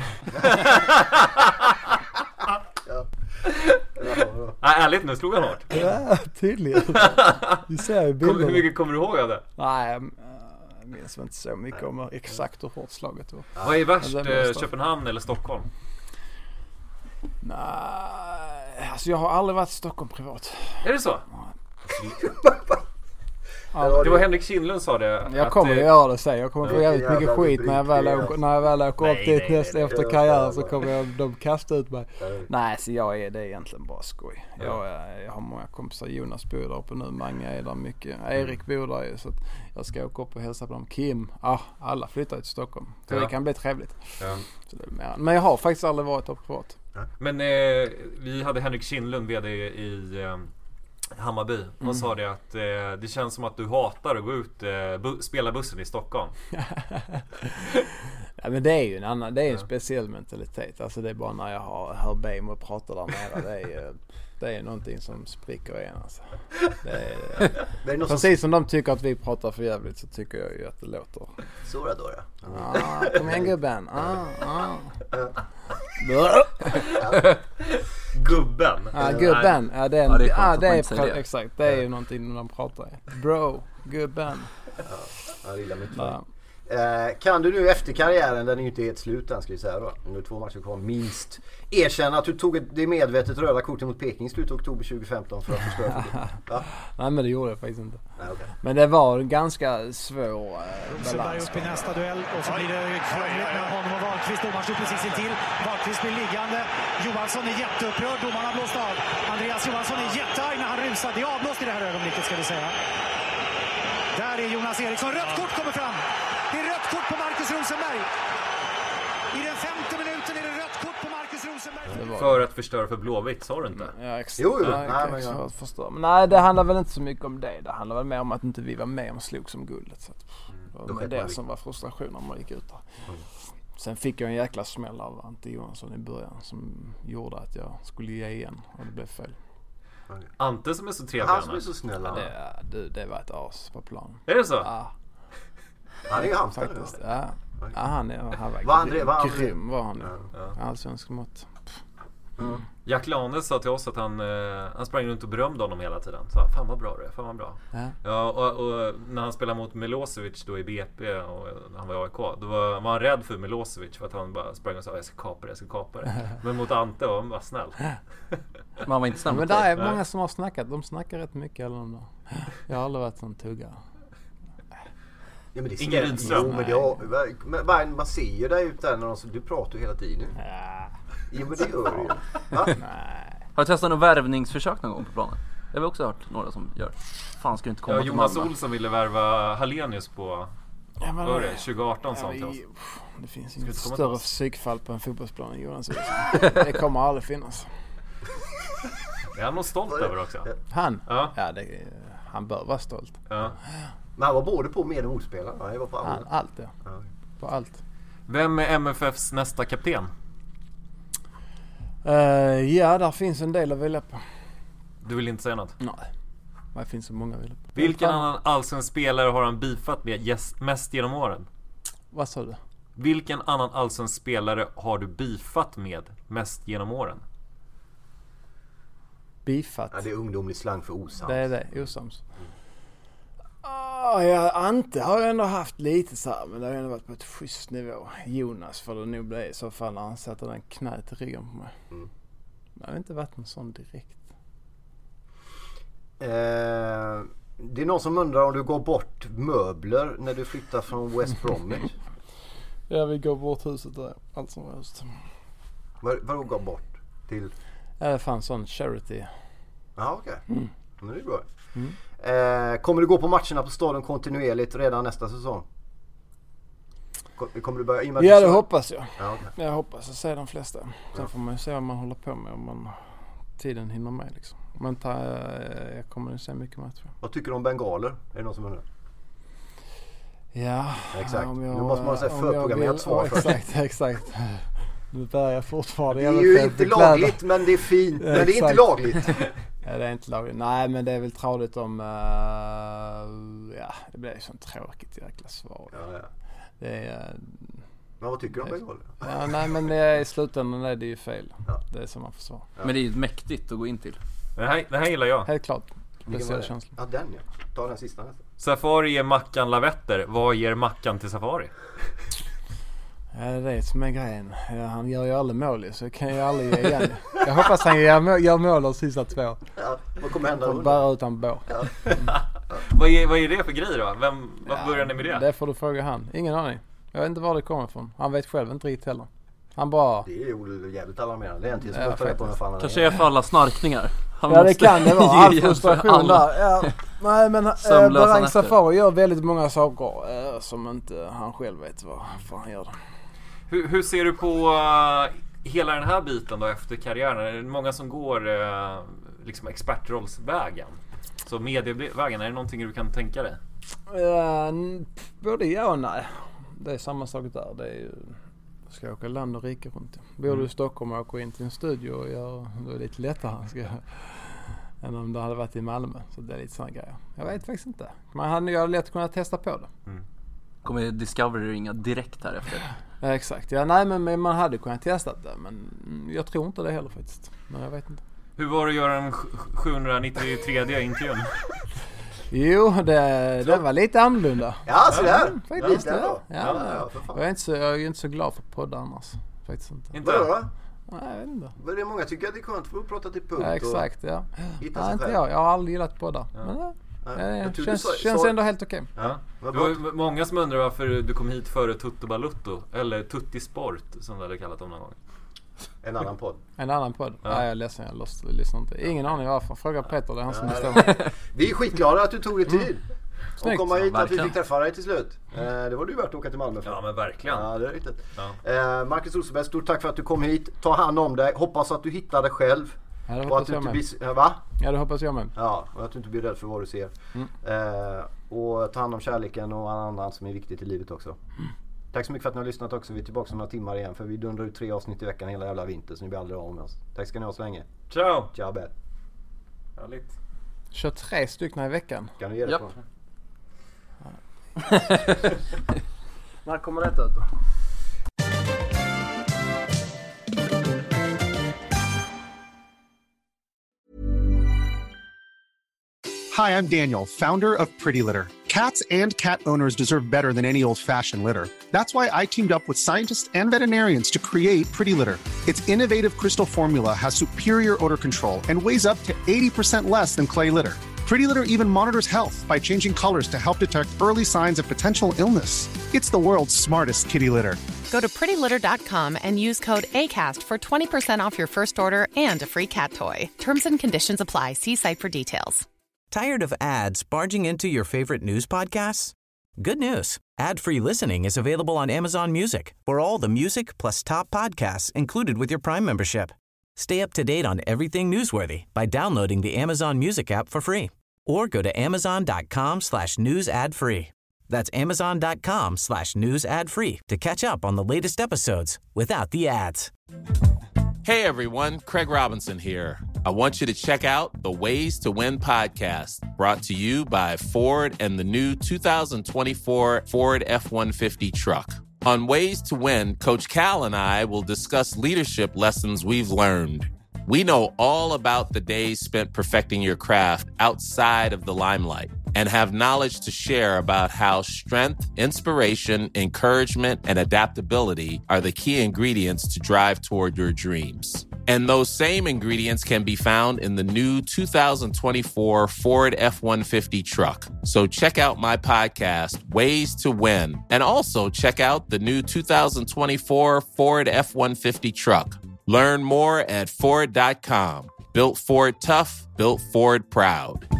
Ja. Ja, ja. Nej, ärligt nu, slog han hårt? Ja, tydligen. Vi ser ju Kom, bilderna. hur mycket kommer du ihåg av det? Nej, jag jag minns väl inte så mycket om exakt hur hårt slaget var. Vad är värst, Ja, det var eh, straff. Köpenhamn eller Stockholm? Nej, alltså jag har aldrig varit i Stockholm privat. Är det så? Ja, Det var Henrik Kindlund sa det. jag att, kommer att eh, göra det sen. Jag kommer få Vilken jävligt mycket jävla skit när jag väl rubrik det är, åker, när jag väl åker upp Nej, dit nej, nästa nej, efter nej. karriär så Ja, kommer jag, de kasta ut mig. Nej. Nej, så jag är det är egentligen bara skoj. Jag, är- jag har många kompisar. Jonas bor där uppe nu. Mange är där mycket. Erik bor där ju. Så att jag ska åka upp och hälsa på dem. Kim. Ja, ah, alla flyttar till Stockholm. Så Ja. det kan bli trevligt. Ja. Så det är mer. Men jag har faktiskt aldrig varit där privat. Men eh, vi hade Henrik Kindlund, vd i, eh, Hammarby. Han Mm. sa det att eh, det känns som att du hatar att gå ut eh, bu- spela bussen i Stockholm. Ja, men det är ju en annan, det är ju en Ja. speciell mentalitet. Alltså det är bara när jag har, hör Bejm och pratar där nere. Det är ju, det är någonting som spricker igen alltså. Det är, Det är något precis som de tycker att vi pratar för jävligt så tycker jag ju att det låter. Så är det då ja. Ah, kom igen gubben. Ah, ah. Gubben. Ja, gubben. Ja, det är, Ja, det är skönt ja, att det man är inte säger pra- det. exakt. Det är ju någonting de pratar i. Bro, gubben. Ja, jag gillar mycket. Ja. Eh, kan du nu efter karriären, den är ju inte helt slut än ska vi säga då, nu är två matcher kvar minst, erkänna att du tog ett, det medvetet röda kortet mot Peking i slutet av oktober tjugo femton för att förstöra för det? Ja. Nej, men det gjorde jag faktiskt inte. Nej, okay. Men det var en ganska svår eh, Rosenberg balans. upp i nästa duell och så blir det krångligt med honom och Wahlqvist. Domaren står precis intill. Wahlqvist blir liggande. Johansson är jätteupprörd. Domaren har blåst av. Andreas Johansson är jättearg när han rusar. Det är avblåst i det här ögonblicket ska vi säga. Där är Jonas Eriksson. Rött kort kommer fram. Det är rött kort på Marcus Rosenberg. I den femte minuten är det rött kort på Marcus Rosenberg. För att förstöra för Blåvitt, sa du inte? Ja, exakt. Jo, jo. Ja, Nej, nej, men men, jag- förstå. Men nej, det handlar väl inte så mycket om det. Det handlar väl mer om att inte vi var med och slog som guldet. Så att, Då det var sket det man i. som var frustrationen när man gick ut där. Sen fick jag en jäkla smäll av Ante Johansson i början som gjorde att jag skulle ge igen och det blev fel. Ante som är så trevlig. Han som är annars. så snäll. Ja, det, det, det var ett as på planen. Är det så? Ja, Han är ju Halmstad nu. faktiskt. Ja. Ja, han, är, han var Var André- grym, var André- grym var han ju. Ja. Allsvensk mått. Mm. Jack Lane sa till oss att han, eh, han sprang runt och berömde honom hela tiden. Så fan vad bra det är, fan vad bra. Ja. Ja, och, och när han spelade mot Milosevic då i B P och han var i A I K, då var, var han rädd för Milosevic för att han bara sprang och sa jag ska kapa det, jag ska kapa det. Men mot Ante var han bara snäll. Man var inte Ja, snäll men mot det dig. är många som har snackat. De snackar rätt mycket alla de där. Jag har aldrig varit sån tuggare. Ja, men det Ingen Rydström. Jo, men det har, men, men man ser ju dig ut där när de, du pratar ju hela tiden. Ja. Jo, men det gör du ju. Va? Nej. Har du testat någon värvningsförsök någon gång på planen? Det har vi också hört några som gör. Fan, ska du inte komma Ja, till Jonas Malmö? Olsson ville värva Hallenius på Ja, men, vad var det, tjugo arton sa ja, han till oss. vi, det finns Ska inget vi inte komma större till oss? psykfall på en fotbollsplan än Jonas Olsson. Det kommer aldrig finnas. Det är han nog stolt över också. Han? Ja. Ja, det, han bör vara stolt. Ja. Men han var både på med och motspelare. Han var på alla. Han, allt ja. Ja. På allt. Vem är M F F:s nästa kapten? Uh, ja, där finns en del att välja på. Du vill inte säga något? Nej. Det finns så många att välja på. Vilken Fan. annan allsvensk spelare har han beefat med yes, mest genom åren? Vad sa du? Vilken annan allsvensk spelare har du beefat med mest genom åren? Beefat. Ja, det är ungdomlig slang för osams. Det är det, osams. Ah, ja, Ante har jag ändå haft lite så här, men det har ändå varit på ett schysst nivå. Jonas får det nog bli i så fall när han sätter den knät i ryggen på mig. Mm. Det har inte varit en sån direkt. Eh, det är någon som undrar om du går bort möbler när du flyttar från West Bromwich. Ja, vi går bort huset där, allt som helst. Vad, vadå går bort? Till? Ja, det fanns sån charity. Ja, okej. Okay. Mm. Men det är bra. Mm. Eh, kommer du gå på matcherna på Staden kontinuerligt redan nästa säsong? Kom- Kommer du börja? I och med att Ja, du det så- hoppas jag. Ja, okay. Jag hoppas att se de flesta. Sen Ja. får man ju se vad man håller på med om man tiden hinner med liksom. Men ta, jag kommer att se mycket matcher. Vad tycker du om bengaler? Är det någon som undrar? Ja, Exakt. om jag- Nu måste man säga om förprogrammerat jag vill- svar ja, först. Exakt, exakt. Nu bär jag fortfarande. Det är jävligt ju fel inte på kläder. lagligt, men det är fint. Men det är inte Exakt. lagligt. Ja, det är inte lagligt. Nej, men det är väl tradigt om... Uh, ja, det blir ju sånt tråkigt jäkla svar. Ja, ja. Det är... Men vad tycker du om bengaler? Ja, nej, men det är, i slutändan är det ju fel. Ja. Det är som man får svar. Men det är ju mäktigt att gå in till. Det här, det här gillar jag. Helt klart. Vilken var Speciell det? känsla. Ja, den ja. Ta den sista nästan. Safari ger Mackan lavetter. Vad ger Mackan till Safari? Ja, det är det som är grejen. Ja, han gör ju aldrig mål så jag kan ju aldrig ge igen. Jag hoppas han gör mål, gör mål de sista två. Ja, vad kommer hända Och då? bara utan bå. Ja. vad, är, vad är det för grej då? Vem, vad Ja, börjar ni med det? Det får du fråga han. Ingen aning. Jag vet inte var det kommer ifrån. Han vet själv inte riktigt heller. Han bara... Det är ju jävligt alarmerande. Det är en till som Ja, får ta reda på när faktiskt. fan han Kanske är för alla snarkningar. Han Ja, det måste kan det vara. ge All igen för frustration alla. där. Ja. Nej, men eh, Sömnlösa Barang nätter. Safari gör väldigt många saker eh, som inte han själv vet vad för han gör det. Hur, hur ser du på uh, hela den här biten då efter karriären? Är det många som går uh, liksom expertrollsvägen. Så medievägen, är det någonting du kan tänka dig? Uh, både ja och nej. Det är samma sak där. Det är ju, ska jag åka land och rika runt. Bor du Mm. i Stockholm och åker in till en studio och gör, då är det lite lättare ska jag, än om det hade varit i Malmö. Så det är lite sådana grejer. Jag vet faktiskt inte. Man hade ju lätt kunnat testa på det. Mm. Kommer Discovery ringa direkt här efter? Ja, exakt. Ja, nej, men, men man hade kunnat testa det. Men jag tror inte det heller faktiskt. Men jag vet inte. Hur var det att göra den sjuhundranittiotredje intervjun? Jo, det, det var lite annorlunda. Ja, så där. Mm, faktiskt, ja, ja. ja, Ja, ja, för fan. jag, är inte så, jag är inte så glad för poddar annars. Faktiskt inte. Inte? Vadå då? Nej, jag vet inte. Vad är det många tycker att det är skönt för att prata till punkt Ja, exakt, ja. och hitta Nej, sig inte själv. jag. Jag har aldrig gillat poddar. Ja. Men ja, Ja, det jag tror känns, du sa- känns sa- ändå helt okej. Ja. Vad Det bra. var ju många som undrar varför du kom hit före Tutto Balutto. Eller Tutti Sport, som du hade kallat dem någon gång. En annan podd. En annan podd? Ja. Ja. Nej, jag är ledsen. Jag lost, lyssnar inte. Ingen aning varför. Fråga Peter, det är han som Ja, bestämmer. Vi är skitglada att du tog dig tid. Och Snyggt. komma hit, att vi Verkligen. fick träffa dig till slut. Eh, det var du värt att åka till Malmö för. Ja, men verkligen. Ja, det är riktigt. Ja. Eh, Marcus Rosenberg, stort tack för att du kom hit. Ta hand om dig. Hoppas att du hittar dig själv. Ja, det Och att hoppas du jag inte med. blir... eh, Va? Ja, det hoppas jag med. Ja, och att du inte blir rädd för vad du ser. Mm. Eh, och ta hand om kärleken och allt annat som är viktigt i livet också. Mm. Tack så mycket för att ni har lyssnat också. Vi är tillbaka om några timmar igen. För vi dundrar ut tre avsnitt i veckan hela jävla vinter. Så ni blir aldrig av med oss. Tack ska ni ha så länge. Ciao! Ciao, Bell. Härligt. Kör tre stycken i veckan. Kan du ge det Japp. på? När kommer detta ut då? Hi, I'm Daniel, founder of Pretty Litter. Cats and cat owners deserve better than any old-fashioned litter. That's why I teamed up with scientists and veterinarians to create Pretty Litter. Its innovative crystal formula has superior odor control and weighs up to eighty percent less than clay litter. Pretty Litter even monitors health by changing colors to help detect early signs of potential illness. It's the world's smartest kitty litter. Go to pretty litter dot com and use code ACAST for twenty percent off your first order and a free cat toy. Terms and conditions apply. See site for details. Tired of ads barging into your favorite news podcasts? Good news. Ad-free listening is available on Amazon Music for all the music plus top podcasts included with your Prime membership. Stay up to date on everything newsworthy by downloading the Amazon Music app for free or go to amazon.com slash news ad free. That's amazon.com slash news ad free to catch up on the latest episodes without the ads. Hey everyone, Craig Robinson here. I want you to check out the Ways to Win podcast, brought to you by Ford and the new two thousand twenty-four Ford F one fifty truck. On Ways to Win, Coach Cal and I will discuss leadership lessons we've learned. We know all about the days spent perfecting your craft outside of the limelight and have knowledge to share about how strength, inspiration, encouragement, and adaptability are the key ingredients to drive toward your dreams. And those same ingredients can be found in the new two thousand twenty-four Ford F one fifty truck. So check out my podcast, Ways to Win, and also check out the new two thousand twenty-four Ford F one fifty truck. Learn more at Ford dot com. Built Ford tough, built Ford proud.